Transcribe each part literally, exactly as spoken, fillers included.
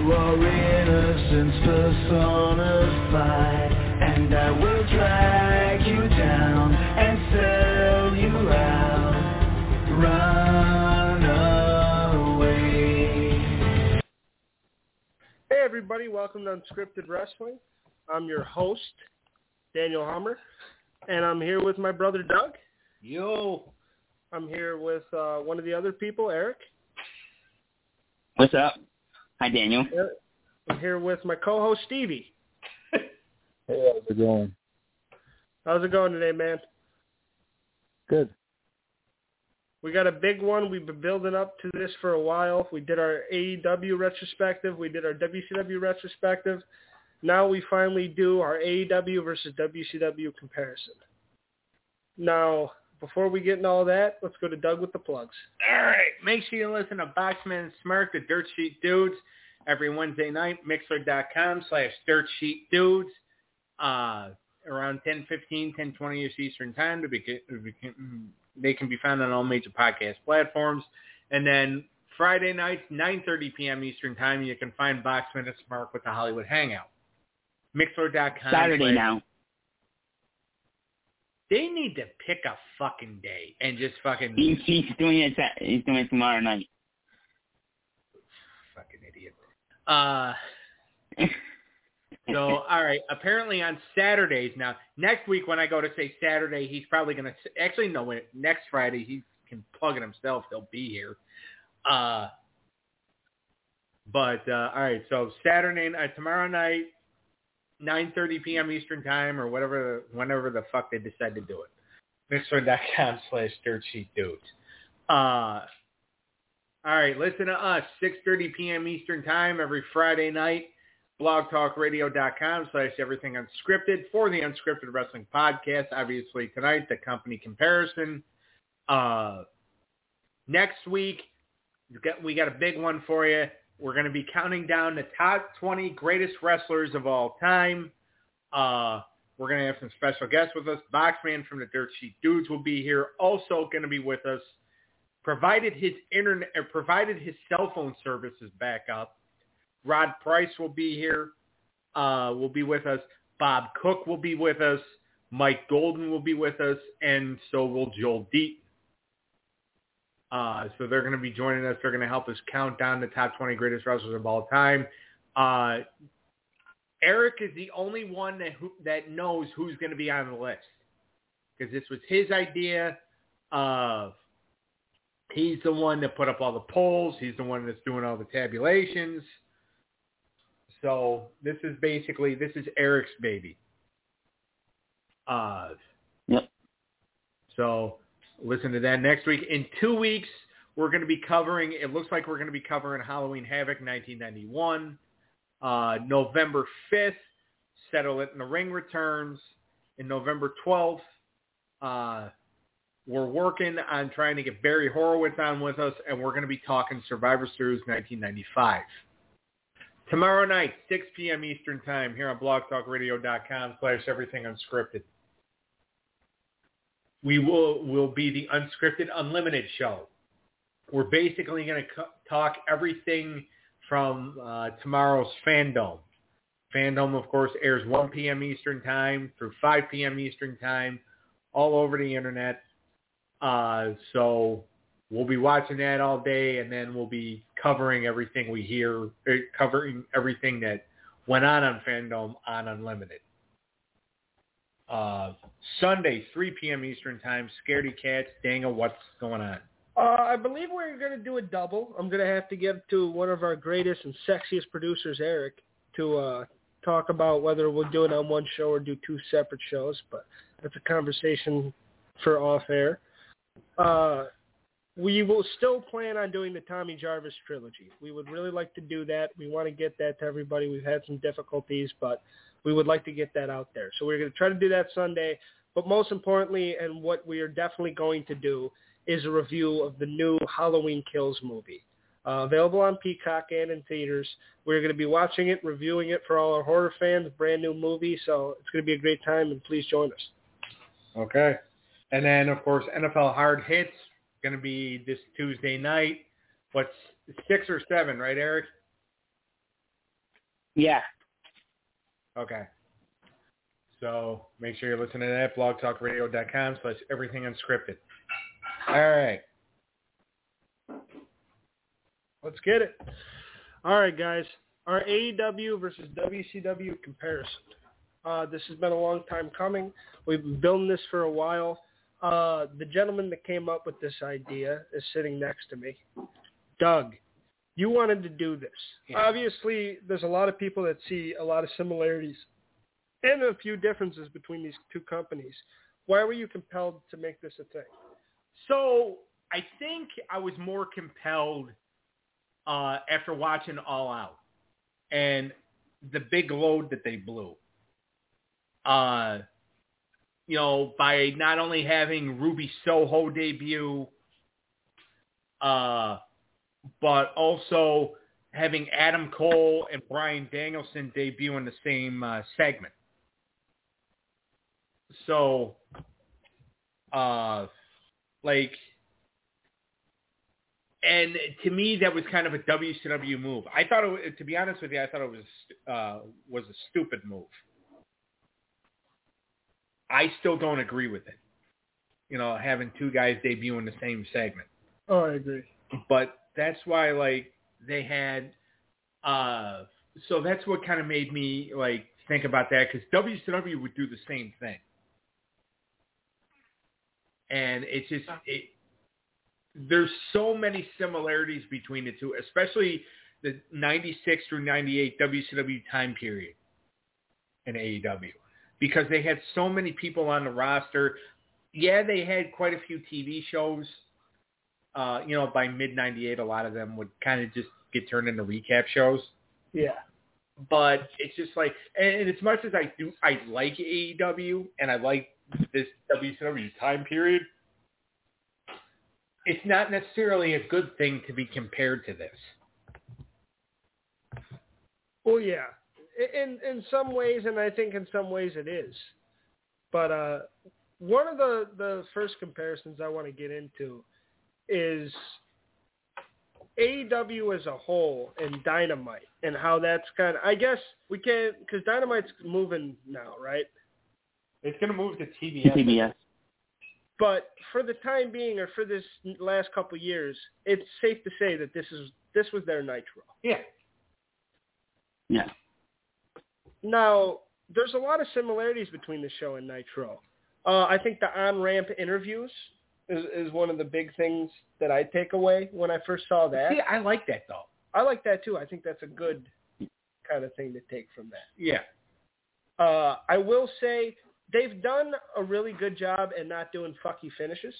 are innocence personified, and I will drag you down and sell you out. Run away. Hey everybody, welcome to Unscripted Wrestling. I'm your host, Daniel Hummer, and I'm here with my brother Doug. Yo. I'm here with uh, one of the other people, Eric. What's up? Hi, Daniel. I'm here with my co-host, Stevie. Hey, how's it going? How's it going today, man? Good. We got a big one. We've been building up to this for a while. We did our A E W retrospective. We did our W C W retrospective. Now we finally do our A E W versus W C W comparison. Now, before we get into all that, let's go to Doug with the plugs. All right. Make sure you listen to Boxman and Smirk, the Dirt Sheet Dudes, every Wednesday night, mixler.com slash Dirt Sheet Dudes, uh, around ten fifteen, ten twenty Eastern Time. To be, they can be found on all major podcast platforms. And then Friday nights, nine thirty p.m. Eastern Time, you can find Boxman and Smirk with the Hollywood Hangout. Mixler dot com. Saturday now. They need to pick a fucking day and just fucking... He, he's doing it. He's doing it tomorrow night. Fucking idiot. Uh, so, all right. Apparently on Saturdays now. Next week when I go to say Saturday, he's probably going to... Actually, no. When, next Friday, he can plug it himself. He'll be here. Uh, but, uh, all right. So, Saturday night, tomorrow night, nine thirty p.m. Eastern Time or whatever, whenever the fuck they decide to do it. Mixler.com slash Dirt Sheet Dudes. Uh, all right, listen to us, six thirty p.m. Eastern Time every Friday night, blogtalkradio.com slash everything unscripted for the Unscripted Wrestling Podcast. Obviously, tonight, the company comparison. Uh, next week, we got, we got a big one for you. We're going to be counting down the top twenty greatest wrestlers of all time. Uh, we're going to have some special guests with us. Boxman from the Dirt Sheet Dudes will be here. Also going to be with us, provided his internet, or provided his cell phone service is back up. Rod Price will be here. Uh, will be with us. Bob Cook will be with us. Mike Golden will be with us, and so will Joel Deaton. Uh, so they're going to be joining us. They're going to help us count down the top twenty greatest wrestlers of all time. Uh, Eric is the only one that who, that knows who's going to be on the list because this was his idea. Uh, he's the one that put up all the polls. He's the one that's doing all the tabulations. So this is basically, this is Eric's baby. Uh, yep. So... Listen to that next week. In two weeks, we're going to be covering, it looks like we're going to be covering Halloween Havoc nineteen ninety-one. Uh, November fifth, Settle It in the Ring returns. And November twelfth, uh, we're working on trying to get Barry Horowitz on with us, and we're going to be talking Survivor Series nineteen ninety-five. Tomorrow night, six p.m. Eastern Time, here on blogtalkradio.com slash everything unscripted. We will will be the Unscripted Unlimited show. We're basically going to co- talk everything from uh, tomorrow's Fandom. Fandom, of course, airs one p.m. Eastern Time through five p.m. Eastern Time, all over the internet. Uh, so we'll be watching that all day, and then we'll be covering everything we hear, er, covering everything that went on on Fandom on Unlimited. Uh, Sunday, three p.m. Eastern Time, Scaredy Cats. Daniel, what's going on? Uh, I believe we're going to do a double. I'm going to have to get to one of our greatest and sexiest producers, Eric, to uh, talk about whether we'll do it on one show or do two separate shows, but that's a conversation for off-air. Uh, we will still plan on doing the Tommy Jarvis trilogy. We would really like to do that. We want to get that to everybody. We've had some difficulties, but we would like to get that out there. So we're going to try to do that Sunday. But most importantly, and what we are definitely going to do, is a review of the new Halloween Kills movie. Uh, available on Peacock and in theaters. We're going to be watching it, reviewing it for all our horror fans, brand new movie. So it's going to be a great time, and please join us. Okay. And then, of course, N F L Hard Hits, going to be this Tuesday night. What's six or seven, right, Eric? Yeah. Okay. So make sure you're listening to that, blogtalkradio.com slash everything unscripted. All right. Let's get it. All right, guys. Our A E W versus W C W comparison. Uh, this has been a long time coming. We've been building this for a while. Uh, the gentleman that came up with this idea is sitting next to me. Doug, you wanted to do this. Yeah. Obviously, there's a lot of people that see a lot of similarities and a few differences between these two companies. Why were you compelled to make this a thing? So I think I was more compelled uh, after watching All Out and the big load that they blew. Uh, you know, by not only having Ruby Soho debut, uh, but also having Adam Cole and Bryan Danielson debut in the same uh, segment. So, uh, like, and to me, that was kind of a W C W move. I thought, it, to be honest with you, I thought it was uh, was a stupid move. I still don't agree with it. You know, having two guys debut in the same segment. Oh, I agree. But that's why, like, they had, uh, so that's what kind of made me, like, think about that, because W C W would do the same thing. And it's just, it, there's so many similarities between the two, especially the ninety-six through ninety-eight W C W time period in A E W, because they had so many people on the roster. Yeah, they had quite a few T V shows. Uh, you know, by mid ninety-eight, a lot of them would kind of just get turned into recap shows. Yeah. But it's just like, and as much as I do, I like A E W and I like this W C W time period, it's not necessarily a good thing to be compared to this. Well, yeah. In in some ways, and I think in some ways it is. But uh, one of the, the first comparisons I want to get into is A E W as a whole and Dynamite and how that's kind of, I guess we can't, because Dynamite's moving now, right? It's going to move to T B S. T B S. But for the time being, or for this last couple of years, it's safe to say that this is this was their Nitro. Yeah. Yeah. Now, there's a lot of similarities between the show and Nitro. Uh, I think the on-ramp interviews is, is one of the big things that I take away when I first saw that. See, I like that, though. I like that, too. I think that's a good kind of thing to take from that. Yeah. Uh, I will say they've done a really good job at not doing fucky finishes.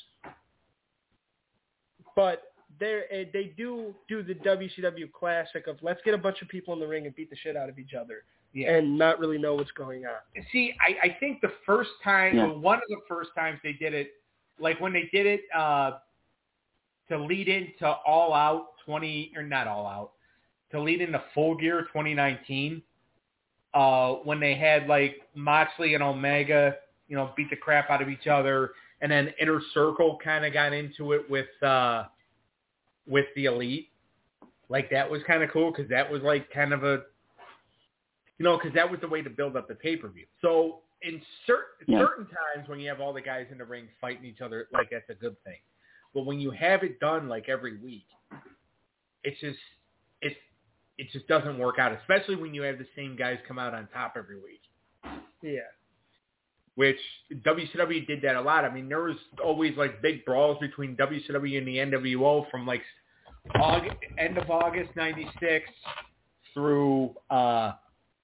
But they they do do the W C W classic of let's get a bunch of people in the ring and beat the shit out of each other. Yeah. And not really know what's going on. See, I, I think the first time, Yeah. well, one of the first times they did it, like when they did it uh, to lead into All Out twenty, or not All Out, to lead into Full Gear twenty nineteen, uh, when they had like Moxley and Omega, you know, beat the crap out of each other, and then Inner Circle kind of got into it with uh, with the Elite. Like that was kind of cool because that was like kind of a, you know, because that was the way to build up the pay-per-view. So in certain Yeah. certain times when you have all the guys in the ring fighting each other, like that's a good thing. But when you have it done like every week, it's just it's it just doesn't work out. Especially when you have the same guys come out on top every week. Yeah. Which W C W did that a lot. I mean, there was always like big brawls between W C W and the N W O from like August, end of August ninety-six through. Uh,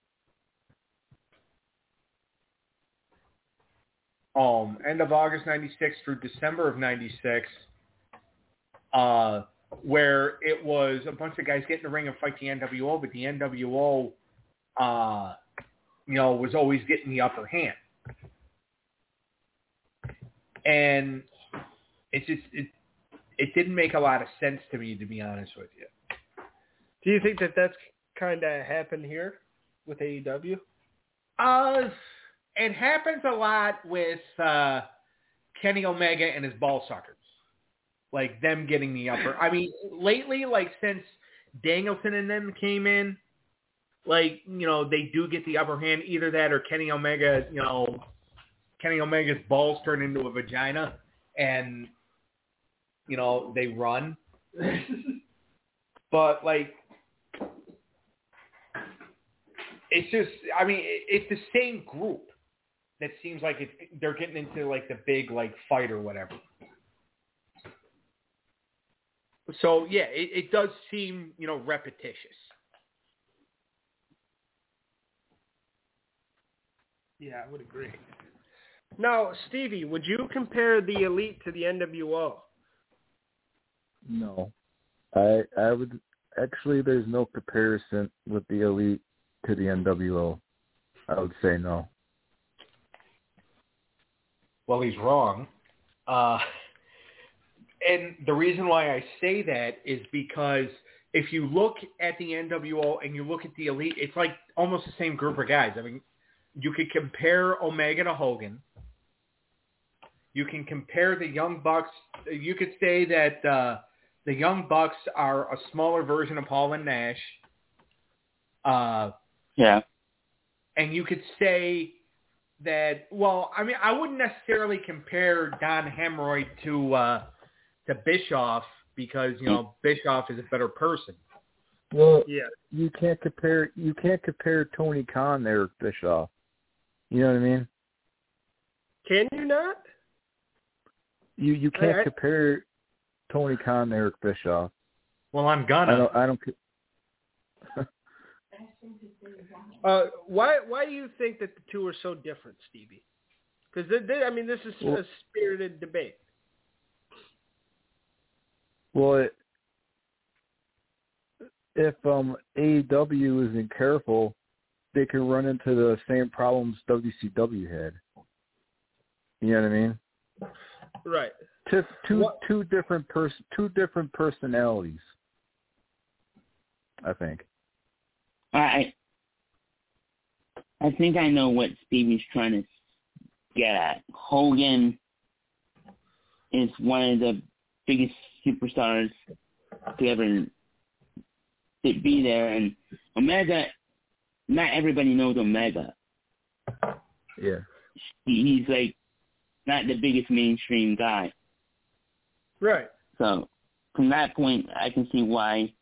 Um, end of August ninety-six through December of ninety-six, uh, where it was a bunch of guys get in the ring and fight the N W O, but the N W O, uh, you know, was always getting the upper hand. And it just, it, it didn't make a lot of sense to me, to be honest with you. Do you think that that's kind of happened here with A E W? Uh, it happens a lot with uh, Kenny Omega and his ball suckers. Like them getting the upper. I mean, lately, like since Danielson and them came in, like, you know, they do get the upper hand. Either that or Kenny Omega, you know, Kenny Omega's balls turn into a vagina and, you know, they run. But, like, it's just, I mean, it's the same group that seems like it's, they're getting into, like, the big, like, fight or whatever. So, yeah, it, it does seem, you know, repetitious. Yeah, I would agree. Now, Stevie, would you compare the Elite to the N W O? No. I I would actually there's no comparison with the Elite to the N W O. I would say no. Well, he's wrong. Uh, and the reason why I say that is because if you look at the N W O and you look at the Elite, it's like almost the same group of guys. I mean, you could compare Omega to Hogan. You can compare the Young Bucks. You could say that uh, the Young Bucks are a smaller version of Hall and Nash. Uh, Yeah. and you could say that, well, I mean, I wouldn't necessarily compare Don Hemorrhoid to uh, to Bischoff because, you know, Bischoff is a better person. Well, Yeah. you can't compare you can't compare Tony Khan to Eric Bischoff. You know what I mean? Can you not? You you can't I- compare Tony Khan to Eric Bischoff. Well, I'm I gonna. don't I don't. Uh, why why do you think that the two are so different, Stevie? Because I mean, this is Well- a spirited debate. Well, it, if um, A E W isn't careful, they can run into the same problems W C W had. You know what I mean? Right. Two two What- two different pers- two different personalities. I think. I I think I know what Stevie's trying to get at. Hogan is one of the biggest superstars to ever to be there, and Omega, not everybody knows Omega. Yeah. He, he's like not the biggest mainstream guy. Right. So from that point, I can see why.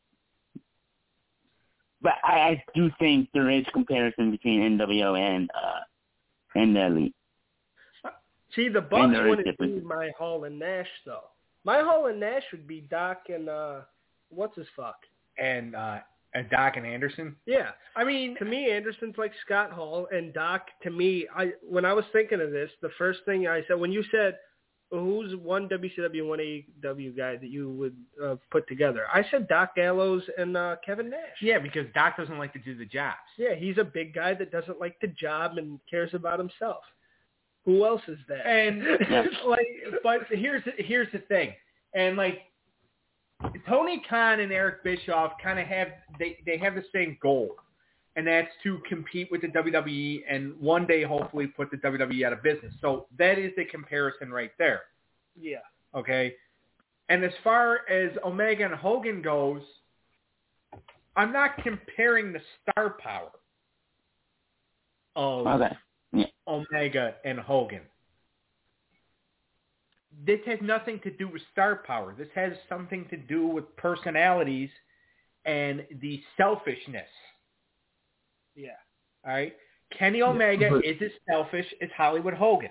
But I, I do think there is comparison between N W O and uh, and the Elite. See, the And Bucks there is wouldn't be difference. my Hall and Nash, though. My Hall and Nash would be Doc and, uh, what's his fuck? And uh, and Doc and Anderson. Yeah. I mean, To me, Anderson's like Scott Hall, and Doc, to me, I when I was thinking of this, the first thing I said, when you said, who's one W C W and one A E W guy that you would uh, put together, I said Doc Gallows and uh, Kevin Nash. yeah, because Doc doesn't like to do the jobs. Yeah, he's a big guy that doesn't like the job and cares about himself. Who else is that? And like, but here's here's the thing, and like Tony Khan and Eric Bischoff kind of have they they have the same goal, and that's to compete with the W W E and one day hopefully put the W W E out of business. So that is the comparison right there. Yeah. Okay, and as far as Omega and Hogan goes, I'm not comparing the star power of Okay. Yeah. Omega and Hogan. This has nothing to do with star power. This has something to do with personalities and the selfishness. Yeah. All right? Kenny Omega but- is as selfish as Hollywood Hogan.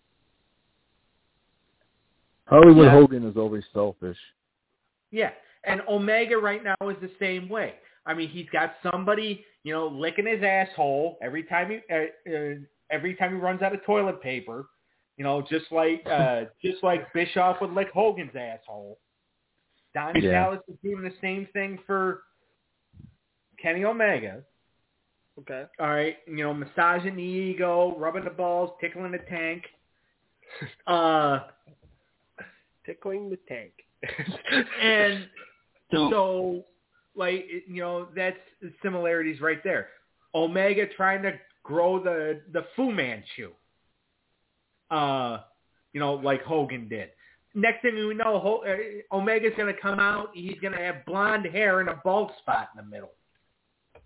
Hollywood Yeah. Hogan is always selfish. Yeah. And Omega right now is the same way. I mean, he's got somebody, you know, licking his asshole every time he uh, uh, every time he runs out of toilet paper. You know, just like uh, just like Bischoff would lick Hogan's asshole. Don Yeah. Callis is doing the same thing for Kenny Omega. Okay. All right, you know, massaging the ego, rubbing the balls, tickling the tank. Uh, Tickling the tank. and So, so, like, it- you know, that's the similarities right there. Omega trying to grow the the Fu Manchu. Uh, you know, like Hogan did. Next thing we know, Ho- uh, Omega's going to come out. He's going to have blonde hair and a bald spot in the middle.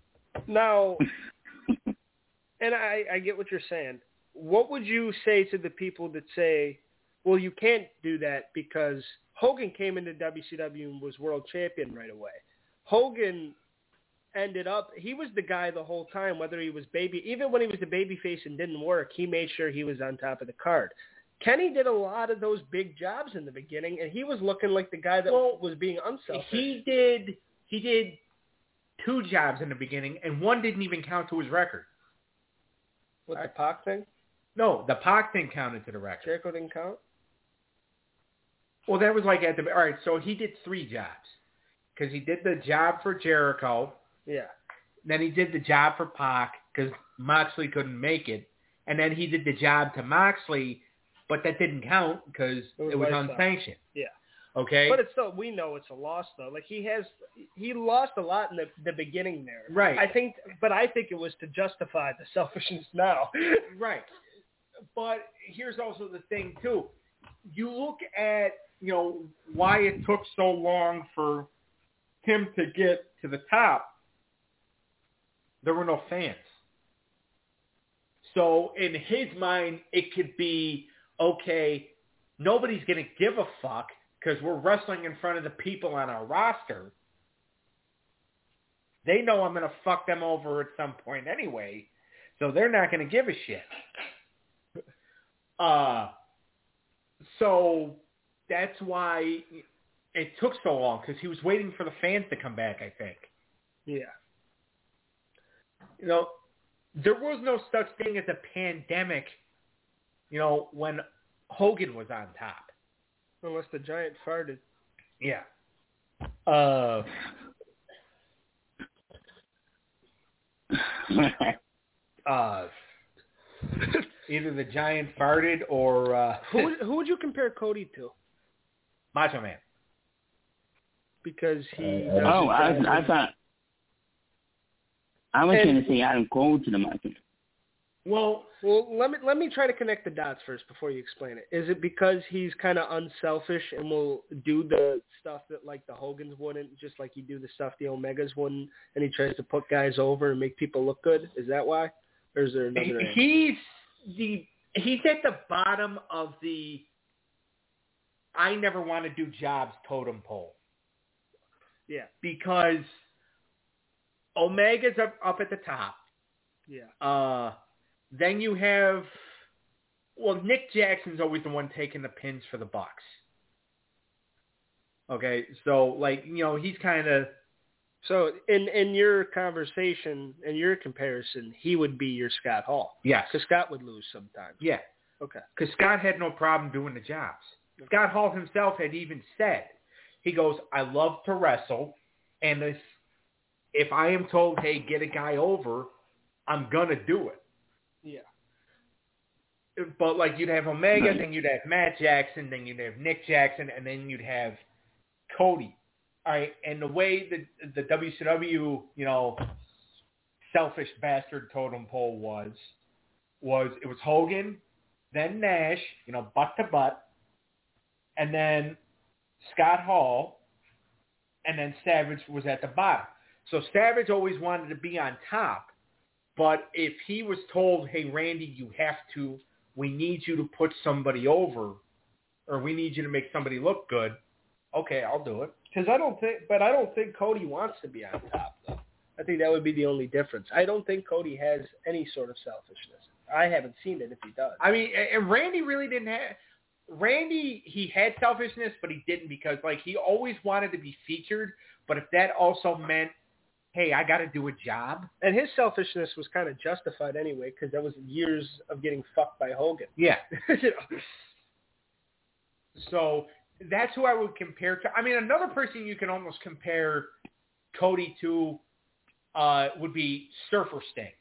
Now, and I, I get what you're saying. What would you say to the people that say, well, you can't do that because Hogan came into W C W and was world champion right away. Hogan ended up, he was the guy the whole time, whether he was baby, even when he was the babyface and didn't work, he made sure he was on top of the card. Kenny did a lot of those big jobs in the beginning, and he was looking like the guy that well, was being unselfish. He did, he did two jobs in the beginning, and one didn't even count to his record. What, the Pac thing? No, the Pac thing counted to the record. Jericho didn't count? Well, that was like at the, all right, so he did three jobs. Because he did the job for Jericho. Yeah. Then he did the job for Pac because Moxley couldn't make it. And then he did the job to Moxley, but that didn't count because it was, it was unsanctioned. Yeah. Okay? But it's still, we know it's a loss, though. Like, he has, he lost a lot in the, the beginning there. Right. I think, but I think it was to justify the selfishness now. Right. But here's also the thing, too. You look at, you know, why it took so long for him to get to the top. There were no fans. So in his mind, it could be, okay, nobody's going to give a fuck because we're wrestling in front of the people on our roster. They know I'm going to fuck them over at some point anyway, so they're not going to give a shit. Uh, so that's why it took so long, because he was waiting for the fans to come back, I think. Yeah. You know, there was no such thing as a pandemic, you know, when Hogan was on top. Unless the Giant farted. Yeah. Uh, uh, either the Giant farted or... Uh, who, who would you compare Cody to? Macho Man. Because he... Uh, oh, I, was, I thought... I was and, going to say Adam Cole to the Macho Man. Well, well, let me let me try to connect the dots first before you explain it. Is it because he's kind of unselfish and will do the stuff that like the Hogans wouldn't, just like he do the stuff the Omegas wouldn't, and he tries to put guys over and make people look good? Is that why, or is there another? He's the he's at the bottom of the I never want to do jobs totem pole. Yeah, because Omega's up up at the top. Yeah. Uh. Then you have, well, Nick Jackson's always the one taking the pins for the Bucks. Okay, so, like, you know, he's kind of... So, in, in your conversation, in your comparison, he would be your Scott Hall. Yes. Because Scott would lose sometimes. Yeah. Okay. Because Scott had no problem doing the jobs. Okay. Scott Hall himself had even said, he goes, I love to wrestle, and if, if I am told, hey, get a guy over, I'm going to do it. Yeah. But, like, you'd have Omega, then you'd have Matt Jackson, then you'd have Nick Jackson, and then you'd have Cody. All right, and the way the, the W C W, you know, selfish bastard totem pole was, was it was Hogan, then Nash, you know, butt to butt, and then Scott Hall, and then Savage was at the bottom. So Savage always wanted to be on top. But if he was told, hey, Randy, you have to, we need you to put somebody over, or we need you to make somebody look good, okay, I'll do it. Because I don't think, but I don't think Cody wants to be on top, though. I think that would be the only difference. I don't think Cody has any sort of selfishness. I haven't seen it if he does. I mean, and Randy really didn't have, Randy, he had selfishness, but he didn't because, like, he always wanted to be featured, but if that also meant, hey, I got to do a job. And his selfishness was kind of justified anyway because that was years of getting fucked by Hogan. Yeah. You know? So that's who I would compare to. I mean, another person you can almost compare Cody to uh, would be Surfer Sting.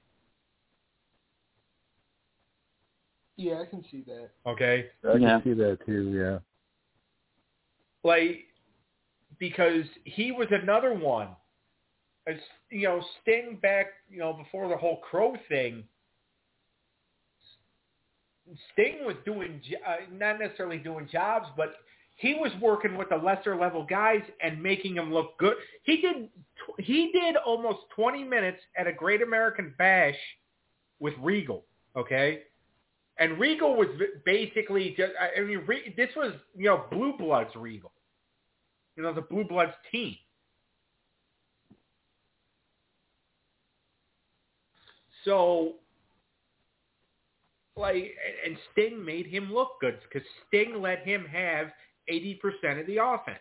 Yeah, I can see that. Okay? I can Yeah. see that too, yeah. Like, because he was another one. As, you know, Sting back, you know, before the whole Crow thing, Sting was doing, uh, not necessarily doing jobs, but he was working with the lesser level guys and making them look good. He did he did almost twenty minutes at a Great American Bash with Regal, okay? And Regal was basically just, I mean, this was, you know, Blue Bloods Regal. You know, the Blue Bloods team. So, like, and Sting made him look good because Sting let him have eighty percent of the offense.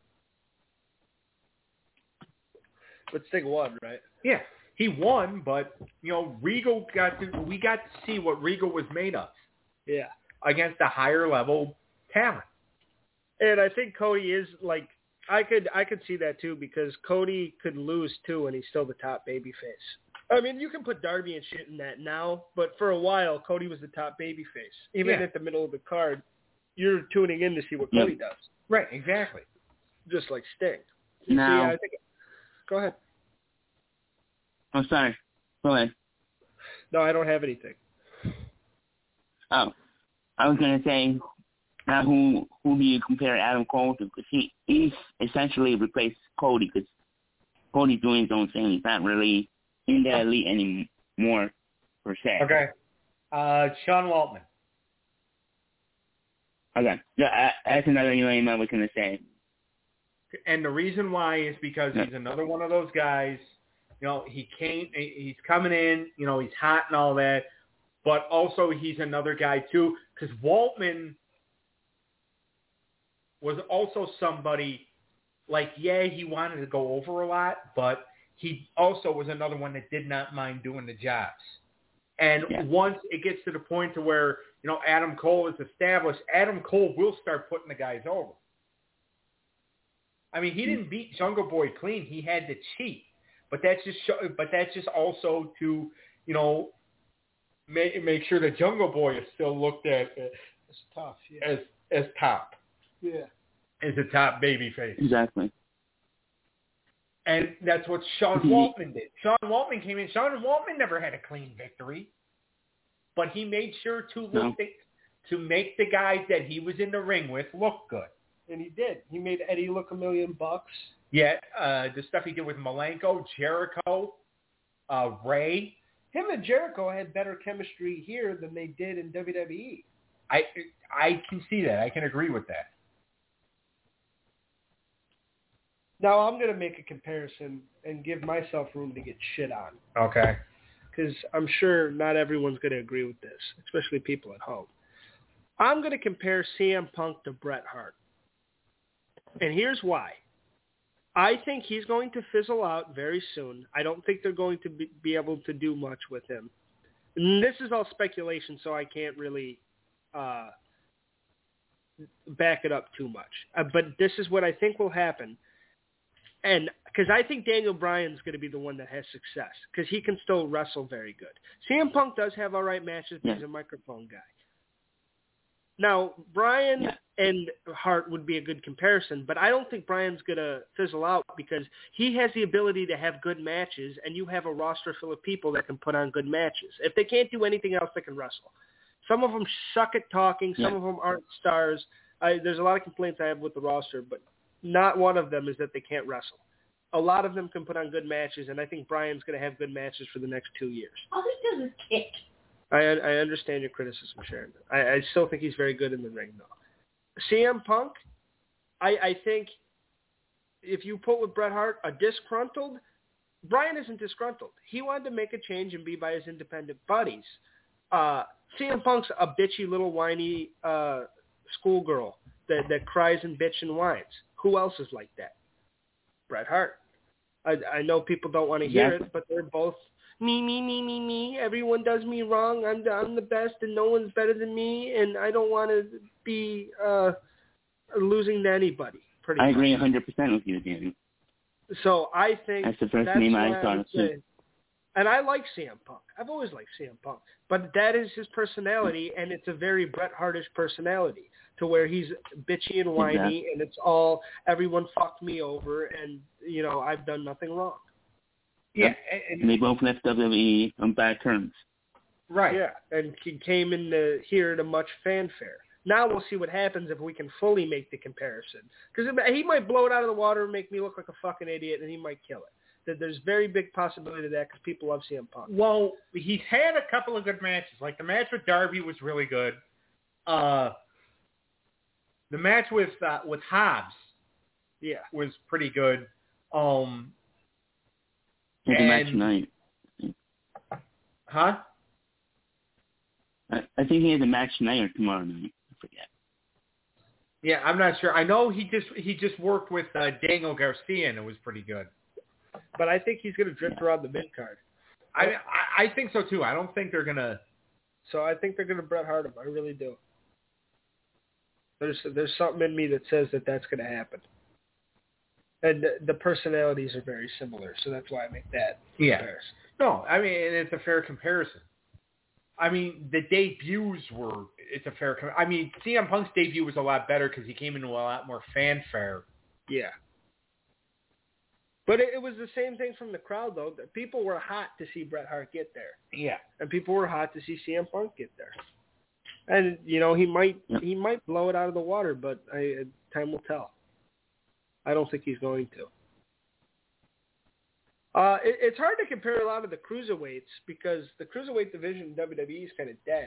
But Sting won, right? Yeah, he won, but, you know, Regal got to, we got to see what Regal was made of. Yeah. Against a higher level talent. And I think Cody is, like, I could I could see that too, because Cody could lose too and he's still the top babyface. I mean, you can put Darby and shit in that now, but for a while, Cody was the top babyface. Even Yeah. at the middle of the card, you're tuning in to see what Cody Yep. does. Right, exactly. Just like Sting. Now, See, I think, go ahead. I'm sorry. Go ahead. No, I don't have anything. Oh, I was gonna say, now who who do you compare Adam Cole to? Because he he's essentially replaced Cody, because Cody's doing his own thing. He's not really in the elite anymore, per se. Okay. Uh, Sean Waltman. Okay. Yeah, I, that's another name I was gonna say. And the reason why is because Yeah. he's another one of those guys. You know, he came, he's coming in, you know, he's hot and all that, but also he's another guy too, because Waltman was also somebody, like, yeah, he wanted to go over a lot, but he also was another one that did not mind doing the jobs. And Yeah. once it gets to the point to where, you know, Adam Cole is established, Adam Cole will start putting the guys over. I mean, he didn't beat Jungle Boy clean. He had to cheat. But that's just show, but that's just also to, you know, make make sure that Jungle Boy is still looked at as It's tough, yeah. as, as top, Yeah. as a top babyface. Exactly. And that's what Sean Mhm. Waltman did. Sean Waltman came in. Sean Waltman never had a clean victory, but he made sure to look No. the, to make the guys that he was in the ring with look good. And he did. He made Eddie look a million bucks. Yeah, uh, the stuff he did with Malenko, Jericho, uh, Ray. Him and Jericho had better chemistry here than they did in W W E. I I can see that. I can agree with that. Now I'm going to make a comparison and give myself room to get shit on, Okay. because I'm sure not everyone's going to agree with this, especially people at home. I'm going to compare C M Punk to Bret Hart. And here's why. I think he's going to fizzle out very soon. I don't think they're going to be, be able to do much with him. And this is all speculation, so I can't really uh, back it up too much. Uh, but this is what I think will happen. And because I think Daniel Bryan's going to be the one that has success, because he can still wrestle very good. C M Punk does have all right matches, but Yeah. he's a microphone guy. Now, Bryan Yeah. and Hart would be a good comparison, but I don't think Bryan's going to fizzle out, because he has the ability to have good matches, and you have a roster full of people that can put on good matches. If they can't do anything else, they can wrestle. Some of them suck at talking. Some Yeah. of them aren't stars. I, there's a lot of complaints I have with the roster, but not one of them is that they can't wrestle. A lot of them can put on good matches, and I think Bryan's going to have good matches for the next two years. All he does is kick. I, I understand your criticism, Sharon. I, I still think he's very good in the ring, though. C M Punk, I, I think if you put with Bret Hart, a disgruntled, Bryan isn't disgruntled. He wanted to make a change and be by his independent buddies. Uh, C M Punk's a bitchy little whiny uh, schoolgirl that, that cries and bitch and whines. Who else is like that? Bret Hart. I, I know people don't want to hear Exactly. it, but they're both me, me, me, me, me. Everyone does me wrong. I'm the, I'm the best, and no one's better than me, and I don't want to be uh, losing to anybody. Pretty I much. agree one hundred percent with you, Daniel. So I think That's the first that's name I why thought would of, too. say- And I like C M Punk. I've always liked C M Punk. But that is his personality, and it's a very Bret Hartish personality, to where he's bitchy and whiny, Exactly. and it's all, everyone fucked me over, and, you know, I've done nothing wrong. Yeah, And and, they both left W W E on bad terms. right. Yeah, and he came in the, here to much fanfare. Now we'll see what happens if we can fully make the comparison. Because he might blow it out of the water and make me look like a fucking idiot, and he might kill it. That there's very big possibility of that because people love C M Punk. Well, he's had a couple of good matches. Like the match with Darby was really good. Uh, the match with uh, with Hobbs, yeah, was pretty good. Um, It's a match tonight. Huh? I, I think he has a match tonight or tomorrow night. I forget. Yeah, I'm not sure. I know he just he just worked with uh, Daniel Garcia, and it was pretty good. But I think he's going to drift Yeah. around the mid card. I, I I think so too. I don't think they're gonna. So I think they're going to Bret Hart him. I really do. There's there's something in me that says that that's going to happen. And the, the personalities are very similar, so that's why I make that Yeah. comparison. No, I mean and it's a fair comparison. I mean the debuts were it's a fair. Com- I mean C M Punk's debut was a lot better because he came into a lot more fanfare. Yeah. But it, it was the same thing from the crowd, though. That people were hot to see Bret Hart get there, Yeah. and people were hot to see C M Punk get there. And you know he might Yep. he might blow it out of the water, but I, time will tell. I don't think he's going to. Uh, it, it's hard to compare a lot of the cruiserweights because the cruiserweight division in W W E is kind of dead.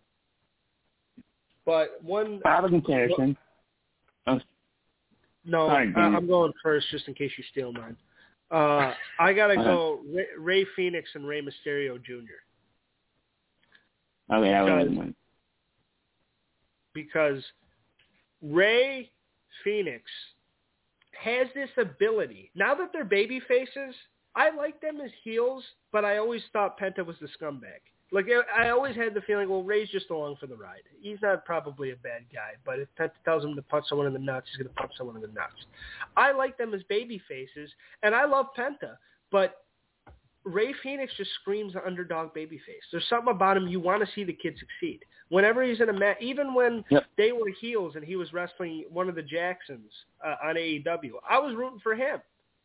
But one, I have a comparison. Oh, no, Sorry, I, Dan. I'm going first just in case you steal mine. Uh, I gotta go Ray, Ray Phoenix and Rey Mysterio Junior okay, that was Because- one. because Ray Phoenix has this ability. Now that they're baby faces, I like them as heels, but I always thought Penta was the scumbag. Like, I always had the feeling, well, Ray's just along for the ride. He's not probably a bad guy, but if Penta tells him to punch someone in the nuts, he's going to punch someone in the nuts. I like them as baby faces, and I love Penta, but Ray Phoenix just screams the underdog babyface. There's something about him you want to see the kid succeed. Whenever he's in a match, even when Yep. they were heels and he was wrestling one of the Jacksons uh, on A E W, I was rooting for him.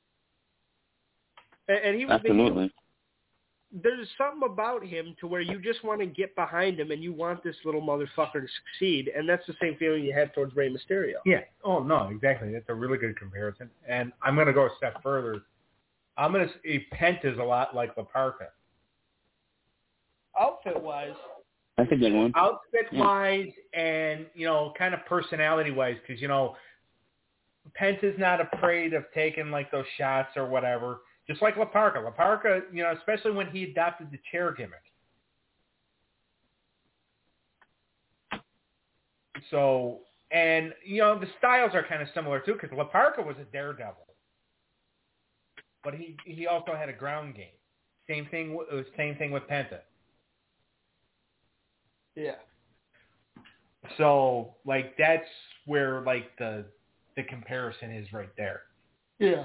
And, and he was the heel. Absolutely. There's something about him to where you just want to get behind him and you want this little motherfucker to succeed, and that's the same feeling you have towards Rey Mysterio. Yeah. Oh no, exactly. That's a really good comparison. And I'm gonna go a step further. I'm gonna say Penta's a lot like La Parka. Outfit-wise, That's a good one. Outfit wise and, you know, kind of personality wise, because, you know, Penta's not afraid of taking like those shots or whatever. Just like La Parka. La Parka, you know, especially when he adopted the chair gimmick. So, and, you know, the styles are kind of similar too, because La Parka was a daredevil. But he, he also had a ground game. Same thing, w- same thing with Penta. yeah. So, like, that's where, like, the the comparison is right there. Yeah.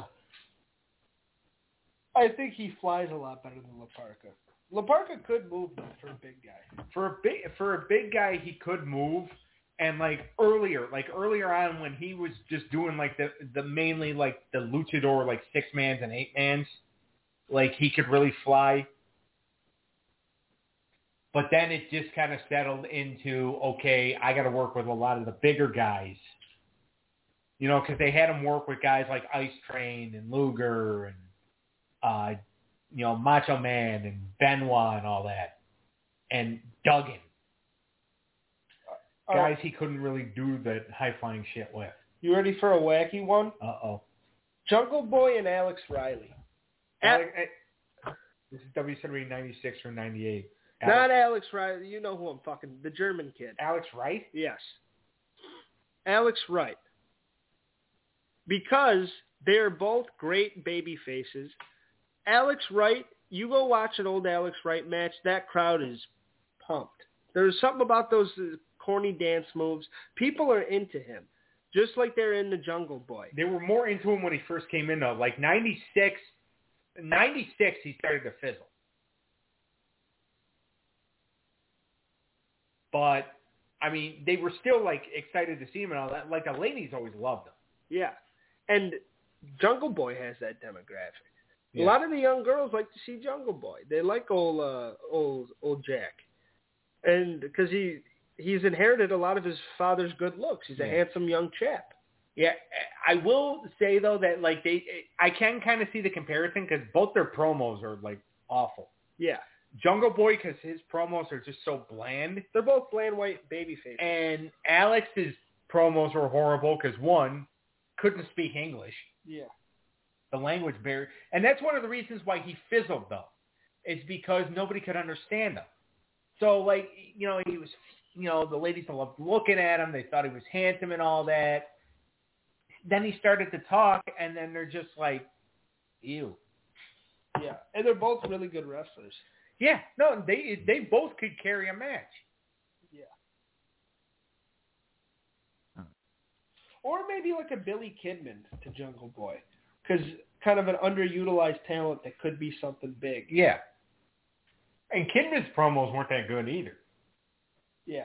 I think he flies a lot better than La Parka. La Parka could move, though, for a big guy. For a big for a big guy, he could move, and like earlier, like earlier on when he was just doing like the the mainly like the luchador like six mans and eight mans, like he could really fly. But then it just kind of settled into, okay, I got to work with a lot of the bigger guys. You know, because they had him work with guys like Ice Train and Luger and, uh, you know, Macho Man and Benoit and all that. And Duggan. Uh, Guys he couldn't really do the high-flying shit with. You ready for a wacky one? Uh-oh. Jungle Boy and Alex Riley. Alex, eh, this is W C W ninety-six or ninety-eight. Not Alex, Alex Riley. You know who I'm fucking. The German kid. Alex Wright? Yes. Alex Wright. Because they're both great baby faces. Alex Wright, you go watch an old Alex Wright match, that crowd is pumped. There's something about those uh, corny dance moves. People are into him, just like they're into Jungle Boy. They were more into him when he first came in, though. Like, ninety-six, ninety-six he started to fizzle. But, I mean, they were still, like, excited to see him and all that. Like, the ladies always loved him. Yeah. And Jungle Boy has that demographic. Yeah. A lot of the young girls like to see Jungle Boy. They like old uh, old old Jack, and because he, he's inherited a lot of his father's good looks. He's a Yeah. handsome young chap. Yeah, I will say though that like they, I can kind of see the comparison because both their promos are like awful. Yeah. Jungle Boy, because his promos are just so bland, They're both bland white baby faces. and Alex's promos were horrible because one couldn't speak English, Yeah. the language barrier, and that's one of the reasons why he fizzled though, is because nobody could understand him. So like you know he was, you know the ladies loved looking at him. They thought he was handsome and all that. Then he started to talk, and then they're just like, ew. Yeah. And they're both really good wrestlers. Yeah, no, they they both could carry a match. Yeah. Or maybe like a Billy Kidman to Jungle Boy. Because kind of an underutilized talent that could be something big. Yeah. And Kidman's promos weren't that good either. Yeah.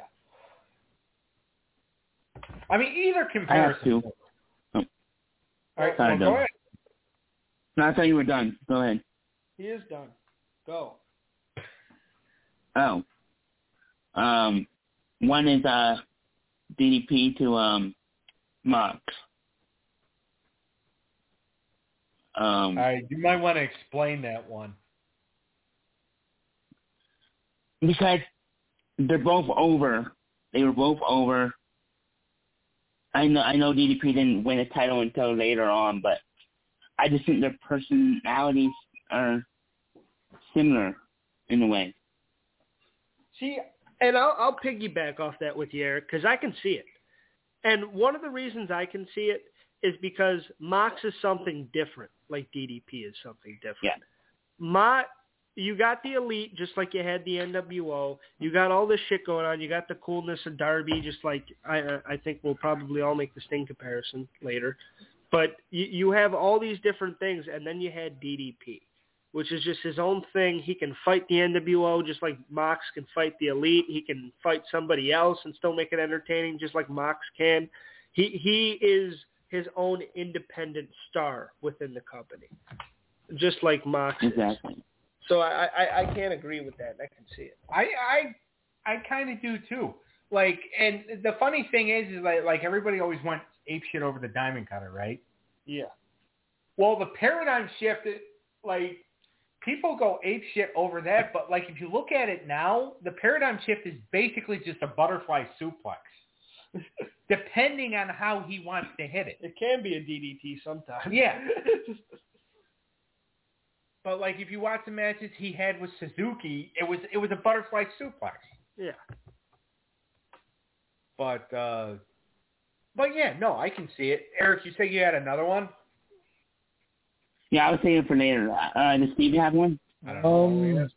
I mean, either I have comparison. to. All right, Sorry, well, go Bill. ahead. No, I thought you were done. Go ahead. He is done. Go. Oh. Um, one is uh, D D P to um, Mox. Um, All right, you might want to explain that one. Because they're both over. They were both over. I know I know D D P didn't win a title until later on, but I just think their personalities are similar in a way. See, and I'll, I'll piggyback off that with you, Eric, because I can see it. And one of the reasons I can see it is because Mox is something different, like D D P is something different. Yeah. Mo- you got the Elite just like you had the N W O. You got all this shit going on. You got the coolness of Darby, just like I, I think we'll probably all make the Sting comparison later. But you, you have all these different things, and then you had D D P, which is just his own thing. He can fight the N W O just like Mox can fight the Elite. He can fight somebody else and still make it entertaining just like Mox can. He he is his own independent star within the company, just like Mox is. Exactly. So I, I, I can't agree with that. I can see it. I I I kind of do too. Like, and the funny thing is, is like, like everybody always went ape shit over the Diamond Cutter, right? Yeah. Well, the paradigm shift, like people go ape shit over that, but like if you look at it now, the paradigm shift is basically just a butterfly suplex, depending on how he wants to hit it. It can be a D D T sometimes. Yeah. But like if you watch the matches he had with Suzuki, it was it was a butterfly suplex. Yeah. But uh but yeah, no, I can see it. Eric, you say you had another one? Yeah, I was saying for later. Uh, does Steve have one? I don't know. Um,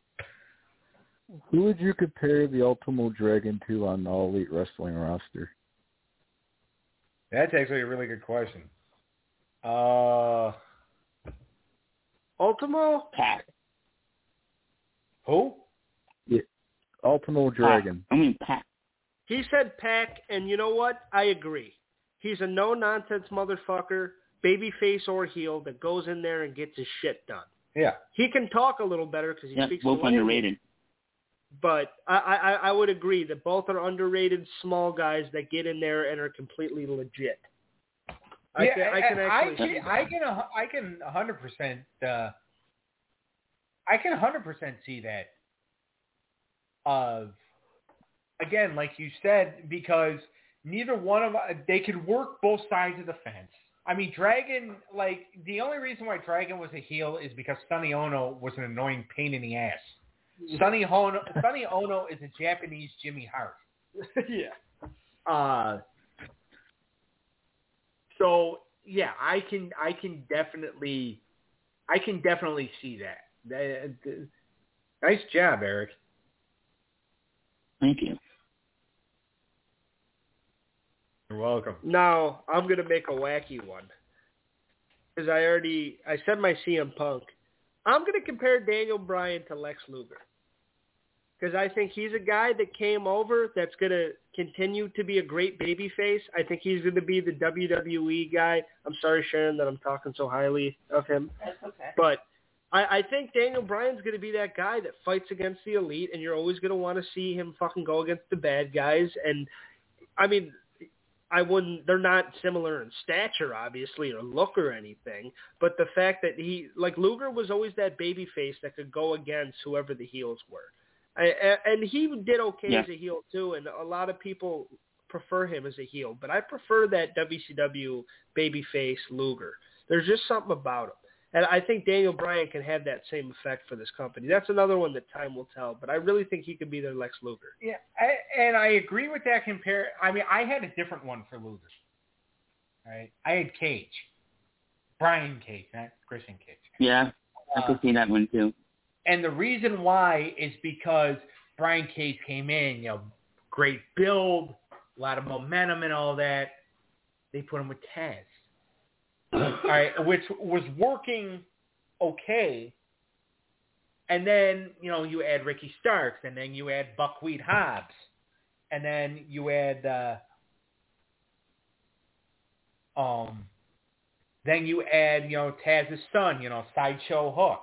who would you compare the Ultimo Dragon to on the All Elite Wrestling roster? That's actually a really good question. Uh Ultimo? Pac. who? Yeah, Ultimo Dragon. Pac. I mean, Pac. He said Pac, and you know what? I agree. He's a no-nonsense motherfucker, babyface or heel, that goes in there and gets his shit done. Yeah. He can talk a little better because he Yeah, speaks both the language. underrated. But I, I, I would agree that both are underrated small guys that get in there and are completely legit. I yeah, can, I can actually I can, I can, I can one hundred percent, uh, I can one hundred percent see that. Uh, again, like you said, because neither one of they could work both sides of the fence. I mean, Dragon, like the only reason why Dragon was a heel is because Sonny Ono was an annoying pain in the ass. Sonny Ono, Sonny Ono is a Japanese Jimmy Hart. yeah. Uh, so yeah, I can I can definitely I can definitely see that. that, that nice job, Eric. Thank you. You're welcome. Now, I'm going to make a wacky one. Because I already, I said my C M Punk. I'm going to compare Daniel Bryan to Lex Luger. Because I think he's a guy that came over that's going to continue to be a great babyface. I think he's going to be the W W E guy. I'm sorry, Sharon, that I'm talking so highly of him. That's okay. But I, I think Daniel Bryan's going to be that guy that fights against the elite, and you're always going to want to see him fucking go against the bad guys. And, I mean, I wouldn't, they're not similar in stature, obviously, or look or anything, but the fact that he, like, Luger was always that baby face that could go against whoever the heels were. I, and he did okay yeah. as a heel, too, and a lot of people prefer him as a heel, but I prefer that W C W babyface Luger. There's just something about him. And I think Daniel Bryan can have that same effect for this company. That's another one that time will tell, but I really think he could be their Lex Luger. Yeah, I, and I agree with that compare. I mean, I had a different one for Luger. All right, I had Cage. Brian Cage, not Christian Cage. Yeah, I could uh, see that one too. And the reason why is because Brian Cage came in, you know, great build, a lot of momentum and all that. They put him with Taz. All right, which was working okay. And then, you know, you add Ricky Starks, and then you add Buckwheat Hobbs, and then you add, uh, um, then you add, you know, Taz's son, you know, Sideshow Hook.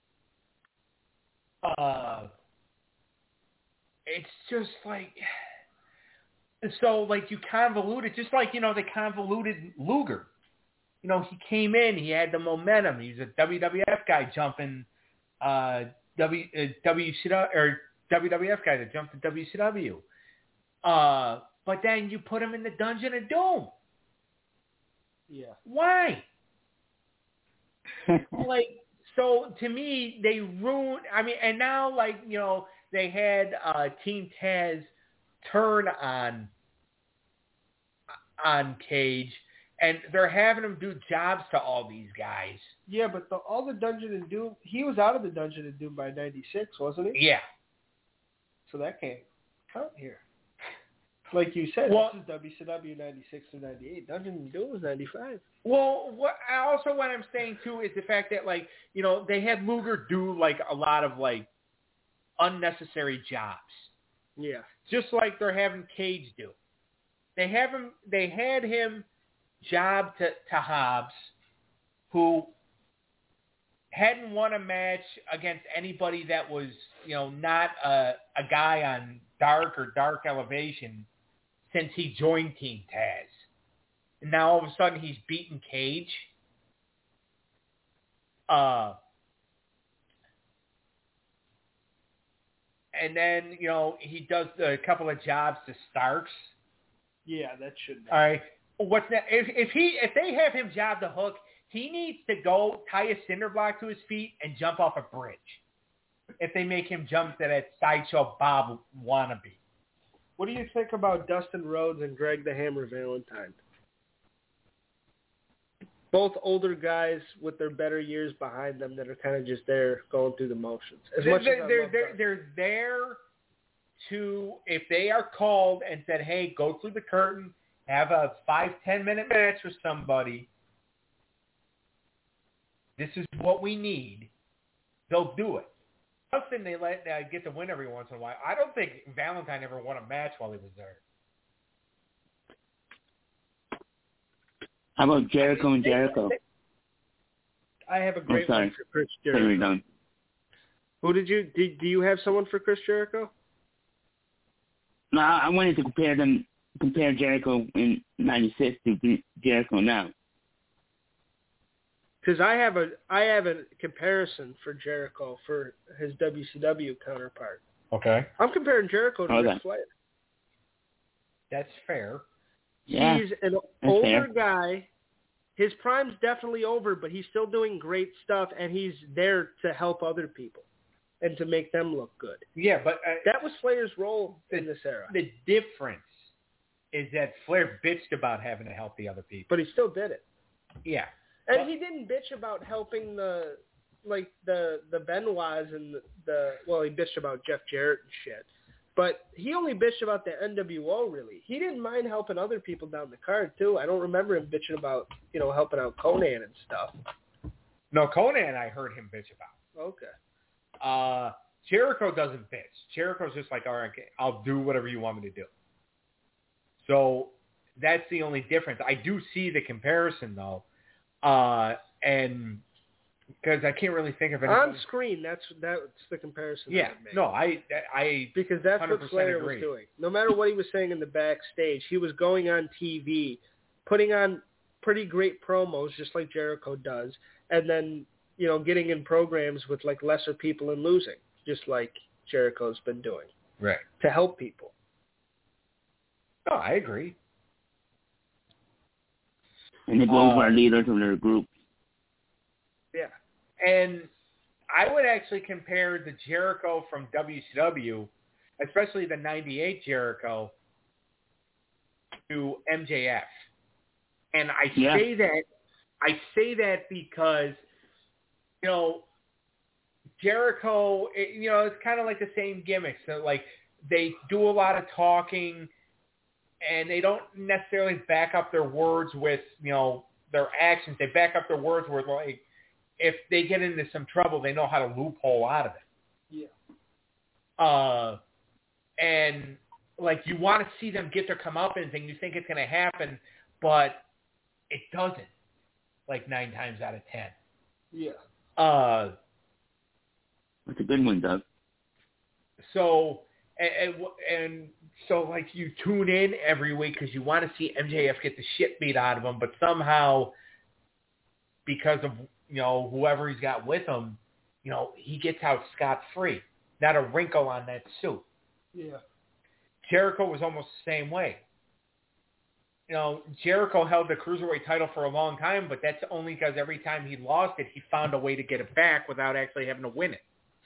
Uh, it's just like, so like you convoluted, just like, you know, they convoluted Luger. You know, he came in, he had the momentum. He was a W W F guy jumping uh, W uh, W C W or W W F guy that jumped to W C W. Uh, but then you put him in the Dungeon of Doom. Yeah. Why? Like, so to me, they ruined. I mean, and now like you know they had uh, Team Taz turn on on Cage. And they're having him do jobs to all these guys. Yeah, but the, all the Dungeon and Doom, he was out of the Dungeon and Doom by ninety-six, wasn't he? Yeah. So that can't count here. Like you said, well, this is W C W ninety-six to ninety-eight. Dungeon and Doom was ninety-five. Well, what also what I'm saying, too, is the fact that, like, you know, they had Luger do, like, a lot of, like, unnecessary jobs. Yeah. Just like they're having Cage do. They have him, they had him job to, to Hobbs, who hadn't won a match against anybody that was, you know, not a, a guy on Dark or Dark Elevation since he joined Team Taz. And now all of a sudden he's beaten Cage. Uh, and then, you know, he does a couple of jobs to Starks. Yeah, that should be. All right. What's that? If, if he if they have him job the Hook, he needs to go tie a cinder block to his feet and jump off a bridge. If they make him jump to that Sideshow Bob wannabe. What do you think about Dustin Rhodes and Greg the Hammer Valentine? Both older guys with their better years behind them that are kind of just there going through the motions. As they're, much they're, as they're, they're, they're there to, if they are called and said, hey, go through the curtain, have a five, ten minute match with somebody. This is what we need. They'll do it. Something they let uh, get to win every once in a while. I don't think Valentine ever won a match while he was there. How about Jericho and Jericho? I have a great oh, one for Chris Jericho. Done. Who did you did? Do you have someone for Chris Jericho? No, I wanted to compare them. Compare Jericho in ninety-six to Jericho now. Because I have a I have a comparison for Jericho for his W C W counterpart. Okay. I'm comparing Jericho to okay. Ric Flair. That's fair. Yeah, he's an older fair. guy. His prime's definitely over, but he's still doing great stuff, and he's there to help other people and to make them look good. Yeah, but uh, that was Flair's role the, in this era. The difference is that Flair bitched about having to help the other people. But he still did it. Yeah. And well, he didn't bitch about helping the, like, the, the Benoits and the, the, well, he bitched about Jeff Jarrett and shit. But he only bitched about the N W O, really. He didn't mind helping other people down the card, too. I don't remember him bitching about, you know, helping out Conan and stuff. No, Conan I heard him bitch about. Okay. Uh, Jericho doesn't bitch. Jericho's just like, all right, I'll do whatever you want me to do. So that's the only difference. I do see the comparison, though. Uh, and because I can't really think of it. On screen, that's that's the comparison. Yeah, I would make. no, I, I, because that's what one hundred percent Slayer agree. was doing. No matter what he was saying in the backstage, he was going on T V, putting on pretty great promos, just like Jericho does, and then you know getting in programs with like lesser people and losing, just like Jericho's been doing, right, to help people. No, I agree. And they both Uh, are leaders of their group. Yeah. And I would actually compare the Jericho from W C W, especially the ninety-eight Jericho, to M J F. And I Yeah. say that I say that because, you know, Jericho, it, you know, it's kind of like the same gimmick. So, like, they do a lot of talking, and they don't necessarily back up their words with, you know, their actions. They back up their words with, like, if they get into some trouble, they know how to loophole out of it. Yeah. Uh, and, like, you want to see them get their comeuppance, and you think it's going to happen, but it doesn't, like, nine times out of ten. Yeah. Uh, That's a good one, Doug. so, and, and, and so, like, you tune in every week because you want to see M J F get the shit beat out of him, but somehow, because of, you know, whoever he's got with him, you know, he gets out scot-free. Not a wrinkle on that suit. Yeah. Jericho was almost the same way. You know, Jericho held the Cruiserweight title for a long time, but that's only because every time he lost it, he found a way to get it back without actually having to win it.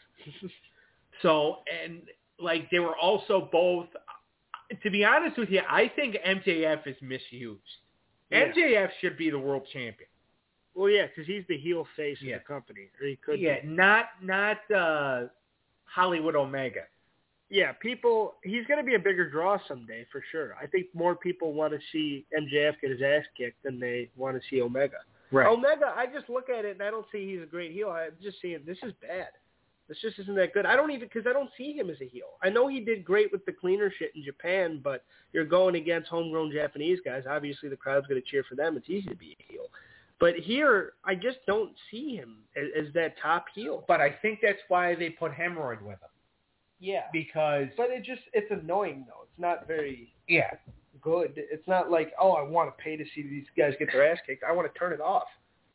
So, and, like, they were also both, to be honest with you, I think M J F is misused. Yeah. M J F should be the world champion. Well, yeah, because he's the heel face Yeah. of the company, or he could Yeah, be. not, not uh, Hollywood Omega. Yeah, people, he's going to be a bigger draw someday, for sure. I think more people want to see M J F get his ass kicked than they want to see Omega. Right. Omega, I just look at it and I don't see he's a great heel. I'm just seeing this is bad. This just isn't that good. I don't even, because I don't see him as a heel. I know he did great with the cleaner shit in Japan, but you're going against homegrown Japanese guys. Obviously, the crowd's going to cheer for them. It's easy to be a heel. But here, I just don't see him as, as that top heel. But I think that's why they put Hemorrhoid with him. Yeah. Because, But it just, it's annoying, though. It's not very yeah, good. It's not like, oh, I want to pay to see these guys get their ass kicked. I want to turn it off.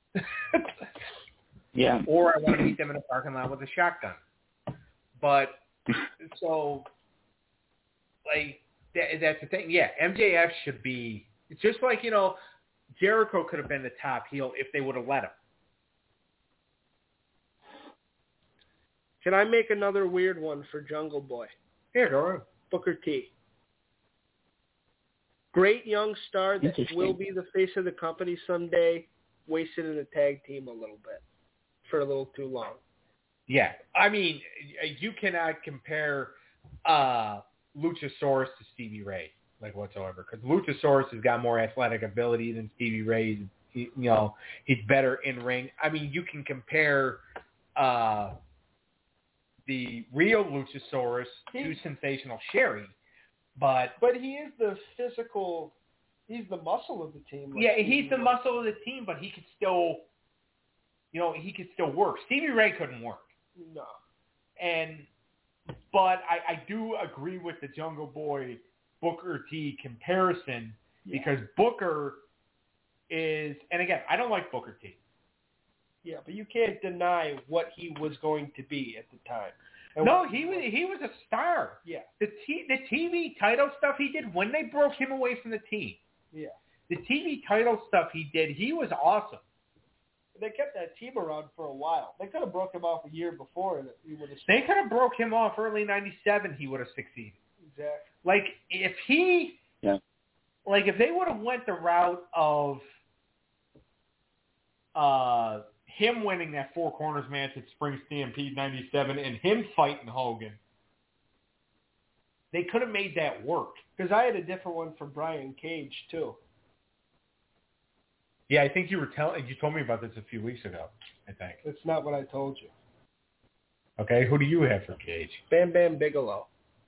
Yeah. or I want to meet them in a parking lot with a shotgun. But, so, like, that, that's the thing. Yeah, M J F should be, it's just like, you know, Jericho could have been the top heel if they would have let him. Can I make another weird one for Jungle Boy? Yeah, go on. Booker T. Great young star that Interesting. will be the face of the company someday, wasted in a tag team a little bit for a little too long. Yeah, I mean, you cannot compare uh, Luchasaurus to Stevie Ray, like, whatsoever, because Luchasaurus has got more athletic ability than Stevie Ray. He, you know, he's better in ring. I mean, you can compare uh, the real Luchasaurus to Sensational Sherry, but But he is the physical, he's the muscle of the team. like yeah, Stevie he's the Ray. muscle of the team, but he could still, you know, he could still work. Stevie Ray couldn't work. No. And but I, I do agree with the Jungle Boy Booker T comparison Yeah. because Booker is, and again, I don't like Booker T. Yeah, but you can't deny what he was going to be at the time. And No, what- he was he was a star. Yeah, The T, the T V title stuff he did when they broke him away from the team. yeah. The T V title stuff he did, he was awesome. They kept that team around for a while. They could have broke him off a year before, and he would have. They could have broke him off early ninety-seven. He would have succeeded. Exactly. Like if he, Yeah. like if they would have went the route of uh, him winning that Four Corners match at Spring Stampede ninety-seven and him fighting Hogan, they could have made that work. Because I had a different one for Brian Cage too. Yeah, I think you were telling you told me about this a few weeks ago. I think. That's not what I told you. Okay, who do you have for Cage? Bam Bam Bigelow.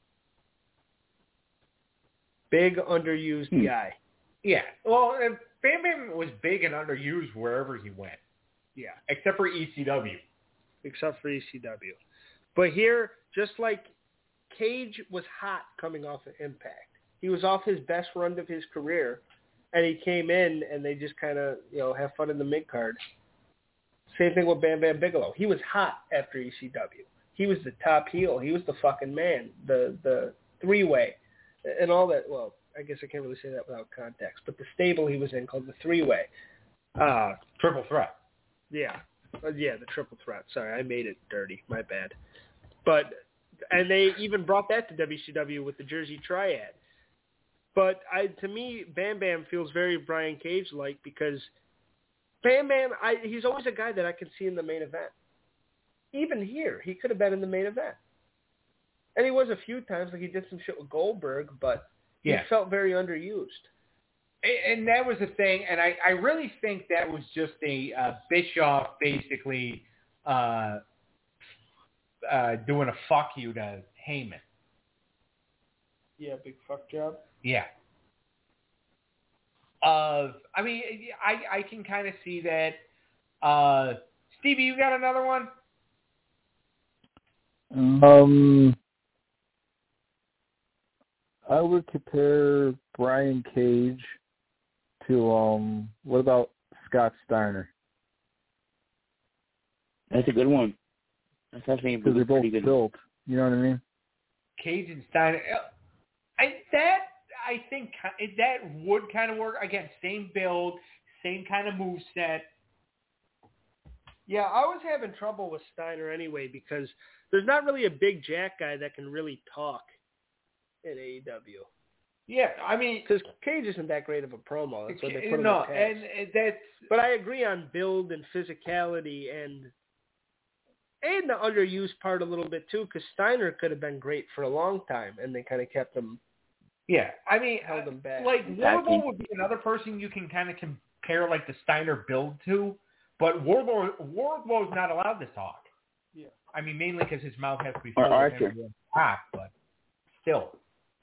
Big underused Hmm. guy. Yeah, well, uh, Bam Bam was big and underused wherever he went. Yeah, except for E C W. except for E C W. But here, just like Cage was hot coming off of Impact. He was off his best run of his career, and he came in, and they just kind of, you know, have fun in the mid-card. Same thing with Bam Bam Bigelow. He was hot after E C W. He was the top heel. He was the fucking man, the the three-way, and all that. Well, I guess I can't really say that without context, but the stable he was in called the three-way. Uh, Triple threat. yeah. Uh, yeah, the triple threat. Sorry, I made it dirty. My bad. But and they even brought that to W C W with the Jersey Triad. But I, to me, Bam Bam feels very Brian Cage-like because Bam Bam, I, he's always a guy that I can see in the main event. Even here, he could have been in the main event. And he was a few times, like he did some shit with Goldberg, but he Yeah. felt very underused. And, and that was the thing, and I, I really think that was just a uh, Bischoff basically uh, uh, doing a fuck you to Heyman. Yeah, big fuck job. Yeah. Uh, I mean, I I can kind of see that. Uh, Stevie, you got another one? Um, I would compare Brian Cage to um. What about Scott Steiner? That's a good one. That's actually a Because they're both pretty good. built. You know what I mean? Cage and Steiner. I that I think that would kind of work. Again, same build, same kind of moveset. Yeah, I was having trouble with Steiner anyway because there's not really a big jack guy that can really talk in A E W. Yeah, I mean, Because Cage isn't that great of a promo. That's what they put him no, in the and, past. and that's But I agree on build and physicality and and the underused part a little bit too, because Steiner could have been great for a long time, and they kind of kept him, yeah. I mean, held him back. like Exactly. Wardlow would be another person you can kind of compare like the Steiner build to, but Wardlow Wardlow's not allowed to talk. Yeah. I mean, mainly because his mouth has to be Or full of Archer. him being hot, but still.